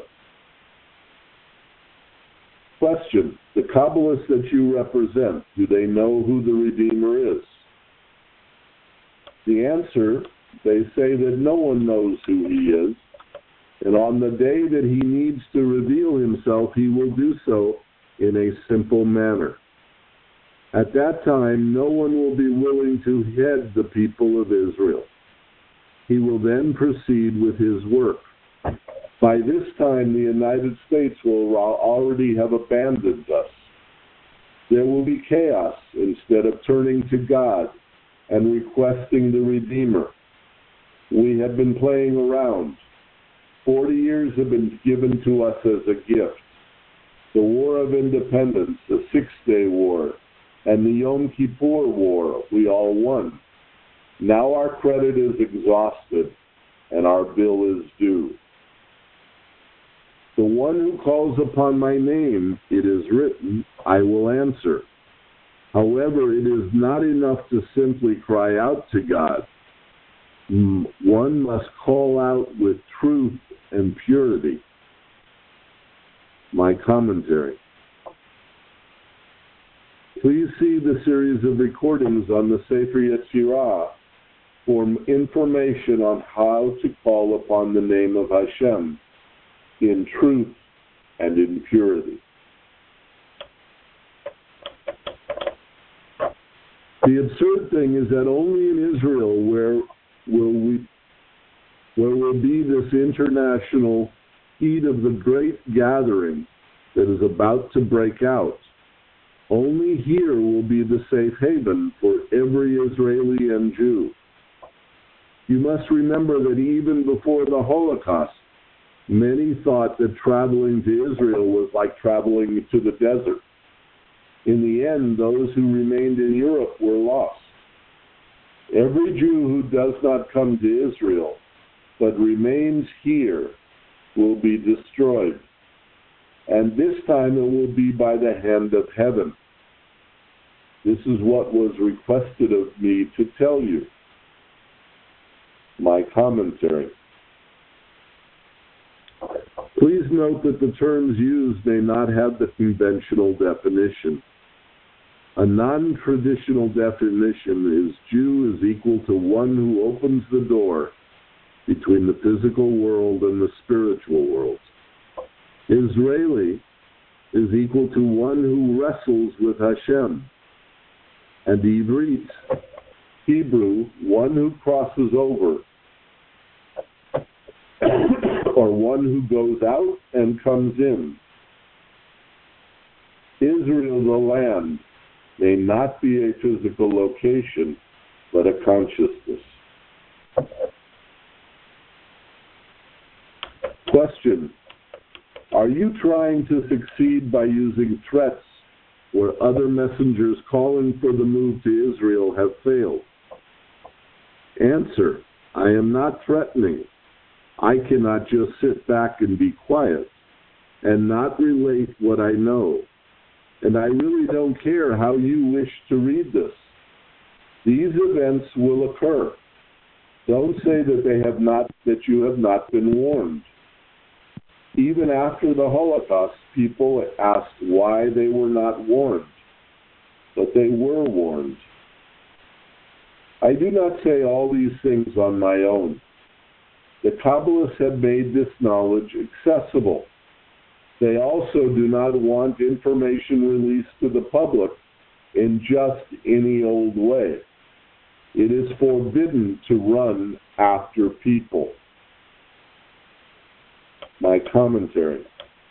Question: the Kabbalists that you represent, do they know who the Redeemer is? The answer, they say that no one knows who he is, and on the day that he needs to reveal himself, he will do so in a simple manner. At that time, no one will be willing to head the people of Israel. He will then proceed with his work. By this time, the United States will already have abandoned us. There will be chaos instead of turning to God and requesting the Redeemer. We have been playing around. 40 years have been given to us as a gift. The War of Independence, the Six-Day War, and the Yom Kippur War, we all won. Now our credit is exhausted, and our bill is due. The one who calls upon my name, it is written, I will answer. However, it is not enough to simply cry out to God. One must call out with truth and purity. My commentary. Please see the series of recordings on the Sefer Yetzirah for information on how to call upon the name of Hashem in truth and in purity. The absurd thing is that only in Israel where will be this international heat of the great gathering that is about to break out. Only here will be the safe haven for every Israeli and Jew. You must remember that even before the Holocaust, many thought that traveling to Israel was like traveling to the desert. In the end, those who remained in Europe were lost. Every Jew who does not come to Israel, but remains here, will be destroyed. And this time it will be by the hand of heaven. This is what was requested of me to tell you. My commentary. Please note that the terms used may not have the conventional definition. A non-traditional definition is Jew is equal to one who opens the door between the physical world and the spiritual world. Israeli is equal to one who wrestles with Hashem. And Ivrit, Hebrew, one who crosses over, or one who goes out and comes in. Israel, the land, may not be a physical location, but a consciousness. Question: are you trying to succeed by using threats where other messengers calling for the move to Israel have failed? Answer: I am not threatening. I cannot just sit back and be quiet and not relate what I know. And I really don't care how you wish to read this. These events will occur. Don't say that you have not been warned. Even after the Holocaust, people asked why they were not warned. But they were warned. I do not say all these things on my own. The Kabbalists have made this knowledge accessible. They also do not want information released to the public in just any old way. It is forbidden to run after people. My commentary.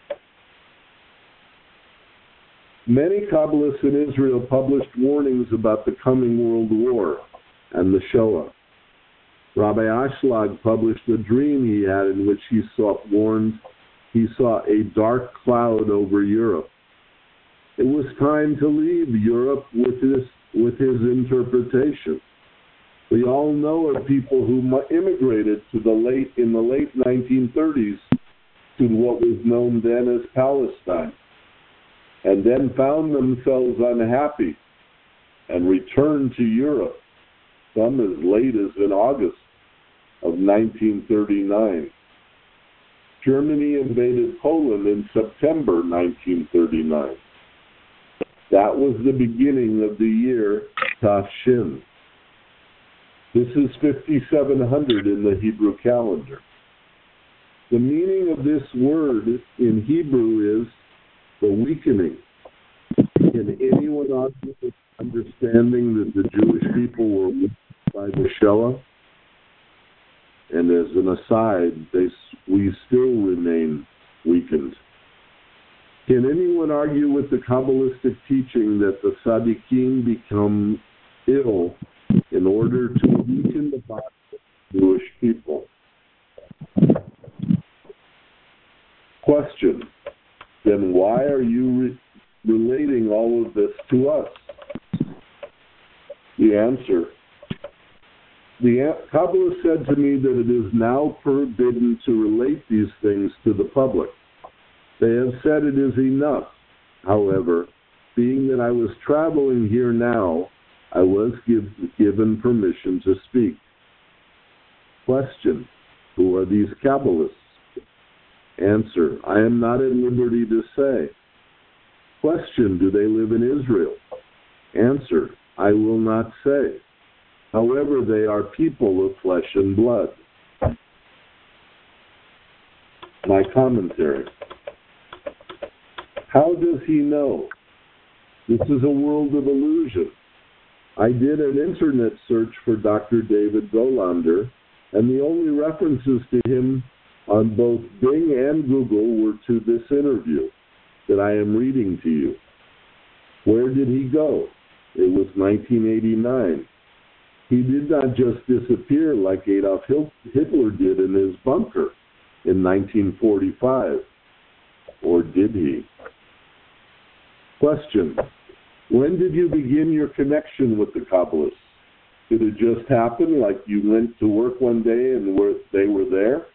Many Kabbalists in Israel published warnings about the coming World War and the Shoah. Rabbi Ashlag published a dream he had in which he saw a dark cloud over Europe. It was time to leave Europe with his interpretation. We all know of people who immigrated in the late 1930s to what was known then as Palestine, and then found themselves unhappy and returned to Europe, some as late as in August of 1939. Germany invaded Poland in September 1939. That was the beginning of the year Tafshin. This is 5700 in the Hebrew calendar. The meaning of this word in Hebrew is the weakening. Can anyone argue with understanding that the Jewish people were weakened by the Shelah? And as an aside, we still remain weakened. Can anyone argue with the Kabbalistic teaching that the Tzaddikim become ill in order to weaken the body of the Jewish people? Question. Then why are you relating all of this to us? The answer. The Kabbalah said to me that it is now forbidden to relate these things to the public. They have said it is enough. However, being that I was traveling here now, I was given permission to speak. Question. Who are these Kabbalists? Answer. I am not at liberty to say. Question. Do they live in Israel? Answer. I will not say. However, they are people of flesh and blood. My commentary. How does he know? This is a world of illusion. I did an internet search for Dr. David Dolander, and the only references to him on both Bing and Google were to this interview that I am reading to you. Where did he go? It was 1989. He did not just disappear like Adolf Hitler did in his bunker in 1945. Or did he? Question. When did you begin your connection with the Kabbalists? Did it just happen like you went to work one day and they were there?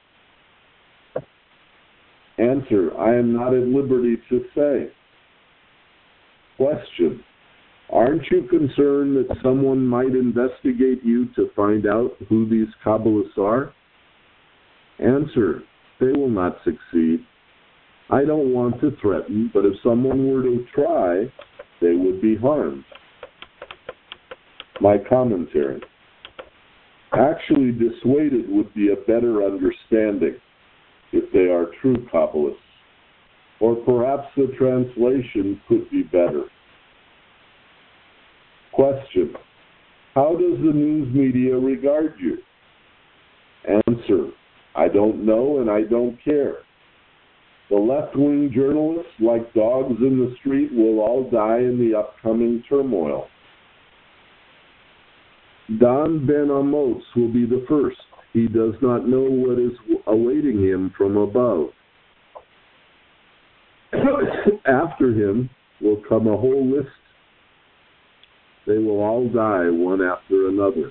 Answer. I am not at liberty to say. Question. Aren't you concerned that someone might investigate you to find out who these Kabbalists are? Answer. They will not succeed. I don't want to threaten, but if someone were to try, they would be harmed. My commentary. Actually, dissuaded would be a better understanding if they are true Kabbalists. Or perhaps the translation could be better. Question. How does the news media regard you? Answer. I don't know and I don't care. The left-wing journalists, like dogs in the street, will all die in the upcoming turmoil. Don Ben Amos will be the first. He does not know what is awaiting him from above. After him will come a whole list. They will all die one after another.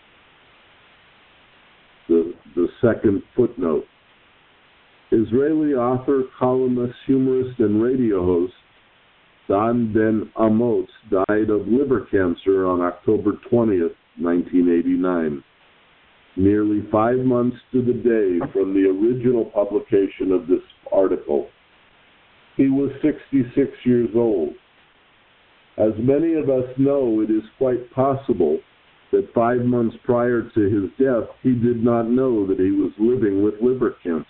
The second footnote. Israeli author, columnist, humorist, and radio host Don Ben Amos died of liver cancer on October 20th, 1989, nearly 5 months to the day from the original publication of this article. He was 66 years old. As many of us know, it is quite possible that 5 months prior to his death, he did not know that he was living with liver cancer.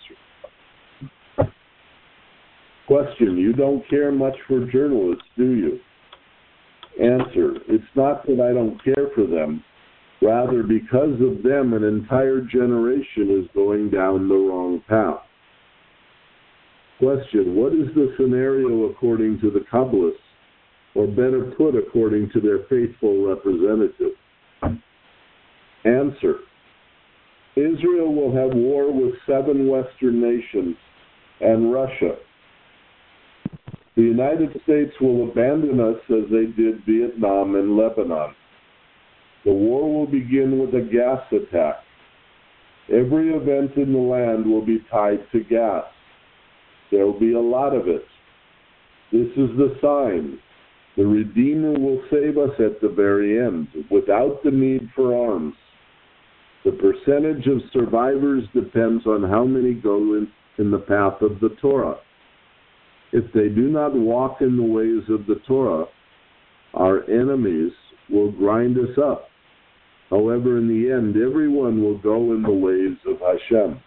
Question. You don't care much for journalists, do you? Answer. It's not that I don't care for them. Rather, because of them, an entire generation is going down the wrong path. Question. What is the scenario according to the Kabbalists? Or better put, according to their faithful representative? Answer. Israel will have war with 7 Western nations and Russia. The United States will abandon us as they did Vietnam and Lebanon. The war will begin with a gas attack. Every event in the land will be tied to gas. There will be a lot of it. This is the sign. The Redeemer will save us at the very end, without the need for arms. The percentage of survivors depends on how many go in the path of the Torah. If they do not walk in the ways of the Torah, our enemies will grind us up. However, in the end, everyone will go in the ways of Hashem.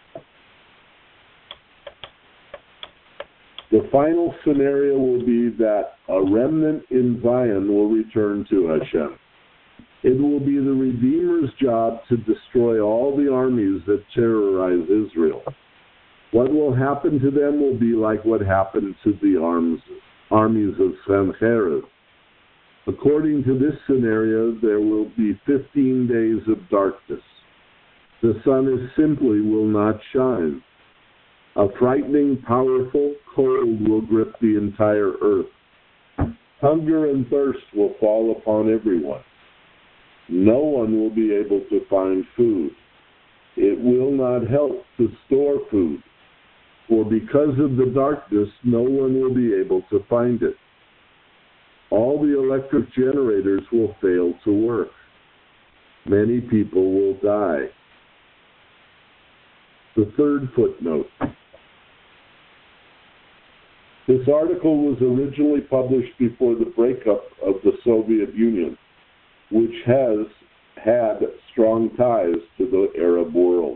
The final scenario will be that a remnant in Zion will return to Hashem. It will be the Redeemer's job to destroy all the armies that terrorize Israel. What will happen to them will be like what happened to the armies of Sanherib. According to this scenario, there will be 15 days of darkness. The sun simply will not shine. A frightening, powerful cold will grip the entire earth. Hunger and thirst will fall upon everyone. No one will be able to find food. It will not help to store food, for because of the darkness, no one will be able to find it. All the electric generators will fail to work. Many people will die. The third footnote. This article was originally published before the breakup of the Soviet Union, which has had strong ties to the Arab world.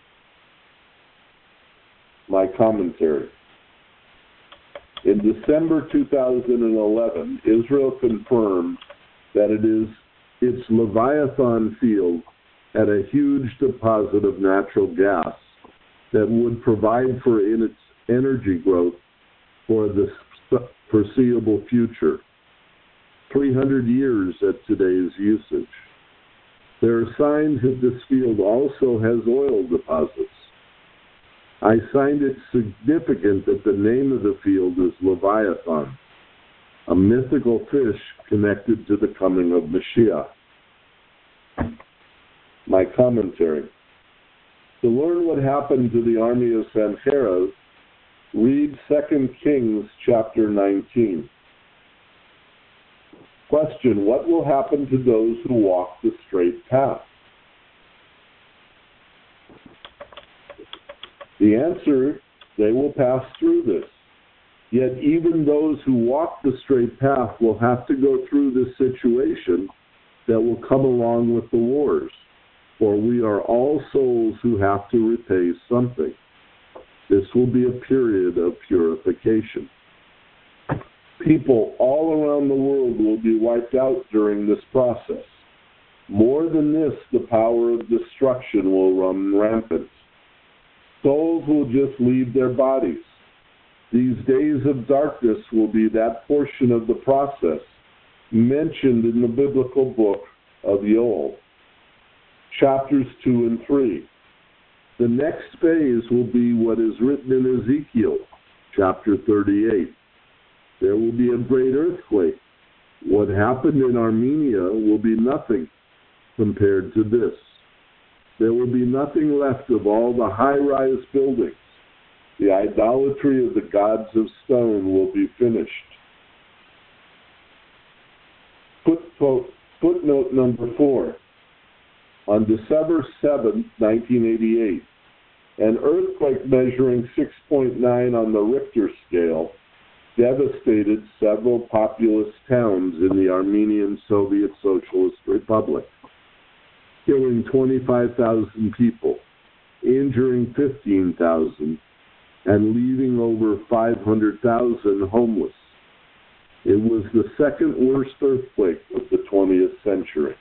My commentary. In December 2011, Israel confirmed that its Leviathan field had a huge deposit of natural gas that would provide for its energy growth for the foreseeable future. 300 years at today's usage. There are signs that this field also has oil deposits. I find it significant that the name of the field is Leviathan, a mythical fish connected to the coming of Mashiach. My commentary. To learn what happened to the army of Sanherib, read 2 Kings chapter 19. Question, what will happen to those who walk the straight path? The answer, they will pass through this. Yet even those who walk the straight path will have to go through this situation that will come along with the wars, for we are all souls who have to repay something. This will be a period of purification. People all around the world will be wiped out during this process. More than this, the power of destruction will run rampant. Souls will just leave their bodies. These days of darkness will be that portion of the process mentioned in the biblical book of Yoel, chapters 2 and 3. The next phase will be what is written in Ezekiel, chapter 38. There will be a great earthquake. What happened in Armenia will be nothing compared to this. There will be nothing left of all the high-rise buildings. The idolatry of the gods of stone will be finished. Footnote number 4. On December 7, 1988, an earthquake measuring 6.9 on the Richter scale devastated several populous towns in the Armenian Soviet Socialist Republic, killing 25,000 people, injuring 15,000, and leaving over 500,000 homeless. It was the second worst earthquake of the 20th century.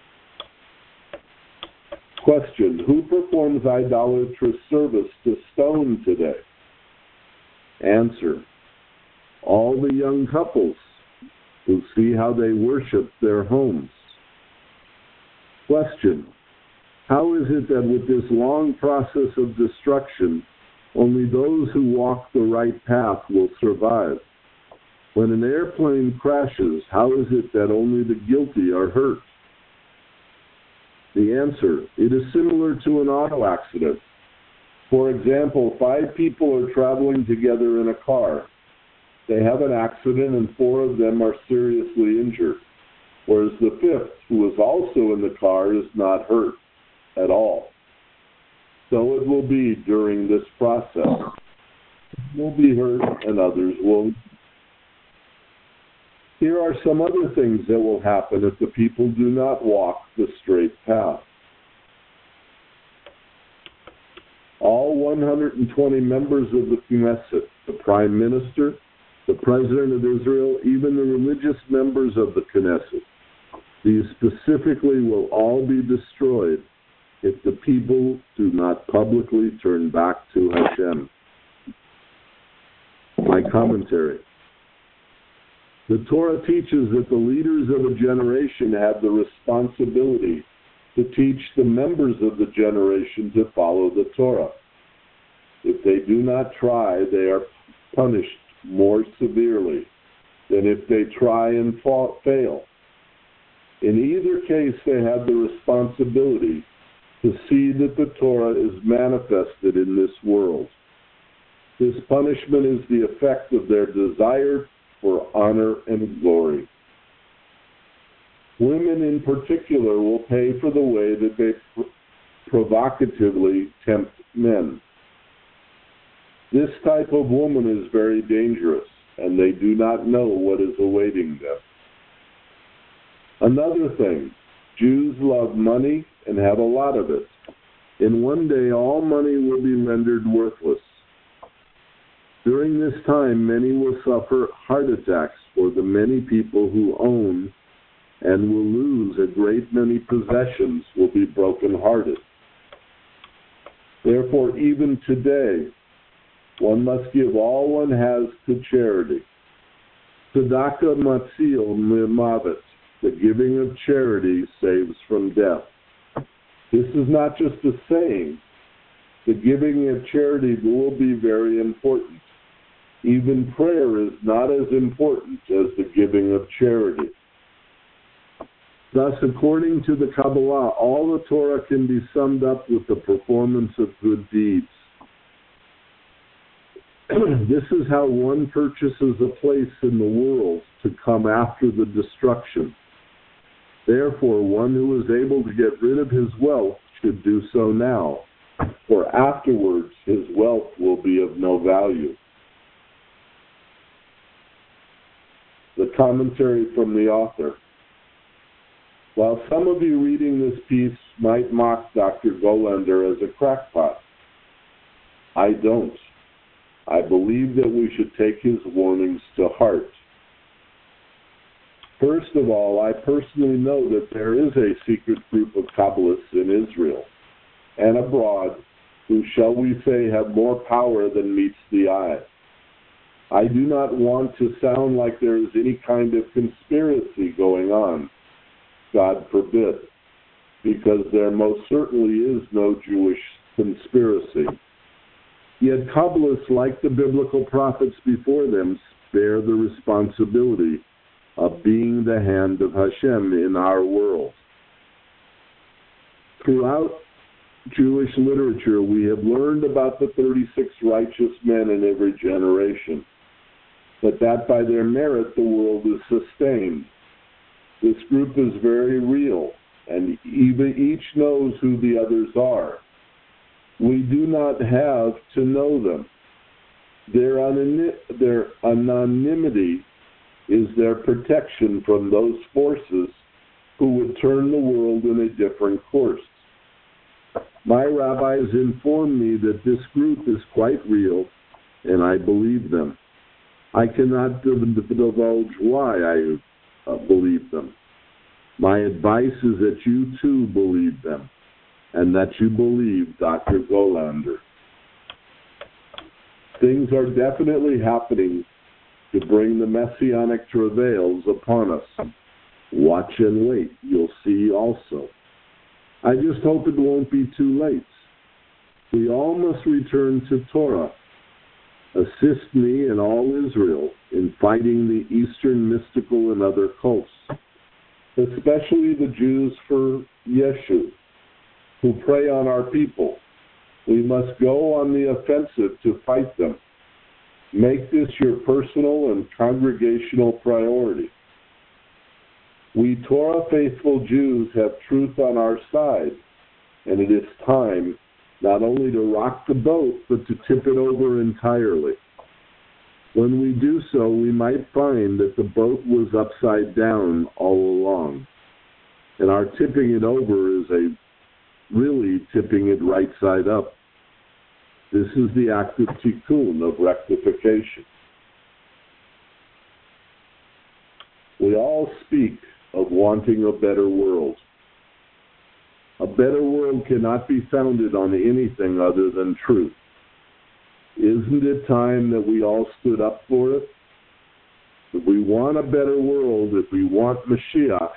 Question, who performs idolatrous service to stone today? Answer, all the young couples who see how they worship their homes. Question, how is it that with this long process of destruction, only those who walk the right path will survive? When an airplane crashes, how is it that only the guilty are hurt? The answer, it is similar to an auto accident. For example, 5 people are traveling together in a car. They have an accident and 4 of them are seriously injured, whereas the 5th, who is also in the car, is not hurt at all. So it will be during this process. Some will be hurt and others won't. Here are some other things that will happen if the people do not walk the straight path. All 120 members of the Knesset, the Prime Minister, the President of Israel, even the religious members of the Knesset, these specifically will all be destroyed if the people do not publicly turn back to Hashem. My commentary. The Torah teaches that the leaders of a generation have the responsibility to teach the members of the generation to follow the Torah. If they do not try, they are punished more severely than if they try and fail. In either case, they have the responsibility to see that the Torah is manifested in this world. This punishment is the effect of their desire for honor and glory. Women in particular will pay for the way that they provocatively tempt men. This type of woman is very dangerous, and they do not know what is awaiting them. Another thing, Jews love money and have a lot of it. In one day, all money will be rendered worthless. During this time, many will suffer heart attacks, for the many people who own and will lose a great many possessions will be brokenhearted. Therefore, even today, one must give all one has to charity. Tzedakah matzil mimavet. The giving of charity saves from death. This is not just a saying. The giving of charity will be very important. Even prayer is not as important as the giving of charity. Thus, according to the Kabbalah, all the Torah can be summed up with the performance of good deeds. This is how one purchases a place in the world to come after the destruction. Therefore, one who is able to get rid of his wealth should do so now, for afterwards his wealth will be of no value. The commentary from the author. While some of you reading this piece might mock Dr. Golander as a crackpot, I don't. I believe that we should take his warnings to heart. First of all, I personally know that there is a secret group of Kabbalists in Israel and abroad who, shall we say, have more power than meets the eye. I do not want to sound like there is any kind of conspiracy going on, God forbid, because there most certainly is no Jewish conspiracy. Yet Kabbalists, like the biblical prophets before them, bear the responsibility of being the hand of Hashem in our world. Throughout Jewish literature, we have learned about the 36 righteous men in every generation, but that by their merit the world is sustained. This group is very real, and even each knows who the others are. We do not have to know them. Their anonymity is their protection from those forces who would turn the world in a different course. My rabbis inform me that this group is quite real, and I believe them. I cannot divulge why I believe them. My advice is that you too believe them, and that you believe Dr. Golander. Things are definitely happening to bring the messianic travails upon us. Watch and wait, you'll see also. I just hope it won't be too late. We all must return to Torah. Assist me and all Israel in fighting the Eastern mystical and other cults, especially the Jews for Yeshu, who prey on our people. We must go on the offensive to fight them. Make this your personal and congregational priority. We Torah faithful Jews have truth on our side, and it is time not only to rock the boat, but to tip it over entirely. When we do so, we might find that the boat was upside down all along, and our tipping it over is really tipping it right side up. This is the act of tikkun, of rectification. We all speak of wanting a better world. A better world cannot be founded on anything other than truth. Isn't it time that we all stood up for it? If we want a better world, if we want Mashiach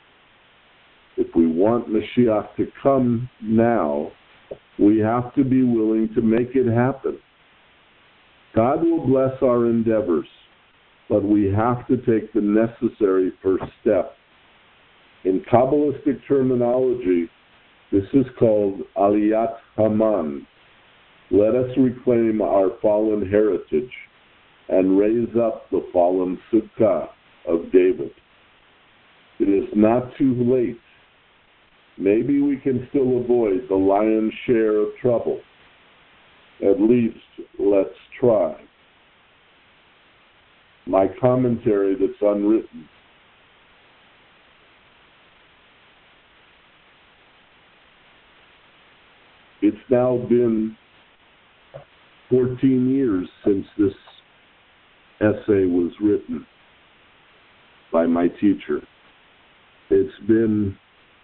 to come now, we have to be willing to make it happen. God will bless our endeavors, but we have to take the necessary first step. In Kabbalistic terminology, this is called Aliyat Haman. Let us reclaim our fallen heritage and raise up the fallen Sukkah of David. It is not too late. Maybe we can still avoid the lion's share of trouble. At least, let's try. My commentary that's unwritten. It's now been 14 years since this essay was written by my teacher. It's been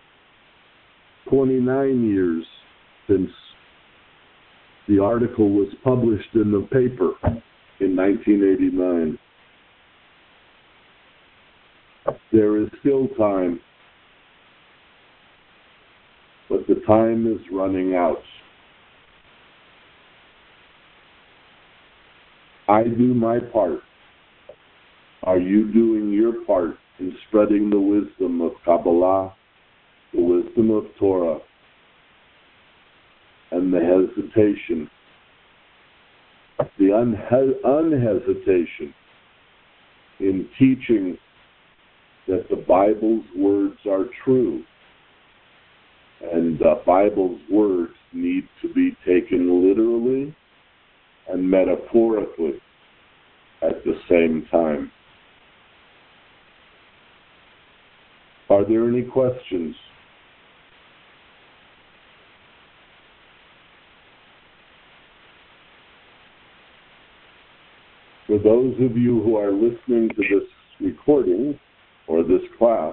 29 years since the article was published in the paper in 1989. There is still time, but the time is running out. I do my part. Are you doing your part in spreading the wisdom of Kabbalah, the wisdom of Torah, and the hesitation, the unhesitation in teaching that the Bible's words are true, and the Bible's words need to be taken literally and metaphorically at the same time. Are there any questions? For those of you who are listening to this recording or this class,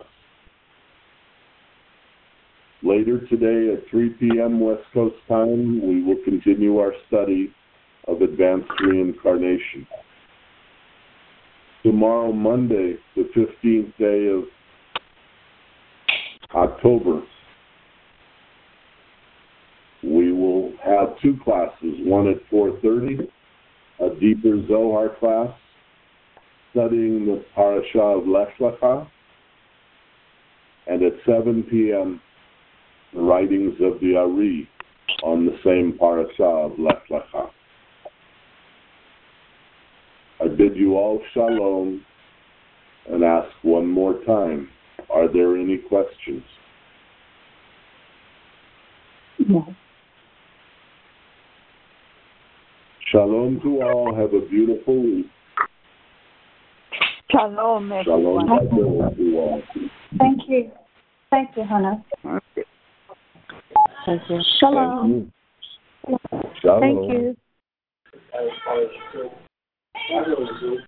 later today at 3 p.m. West Coast time, we will continue our study of advanced reincarnation. Tomorrow, Monday, the 15th day of October, we will have two classes, one at 4:30, a deeper Zohar class, studying the parasha of Lech Lecha, and at 7 p.m., the writings of the Ari on the same parasha of Lech Lecha. I bid you all shalom and ask one more time, are there any questions? No. Shalom to all. Have a beautiful week. Shalom, everyone. Shalom to all. Thank you. Thank you, Hannah. Thank you. Shalom. Shalom. Thank you.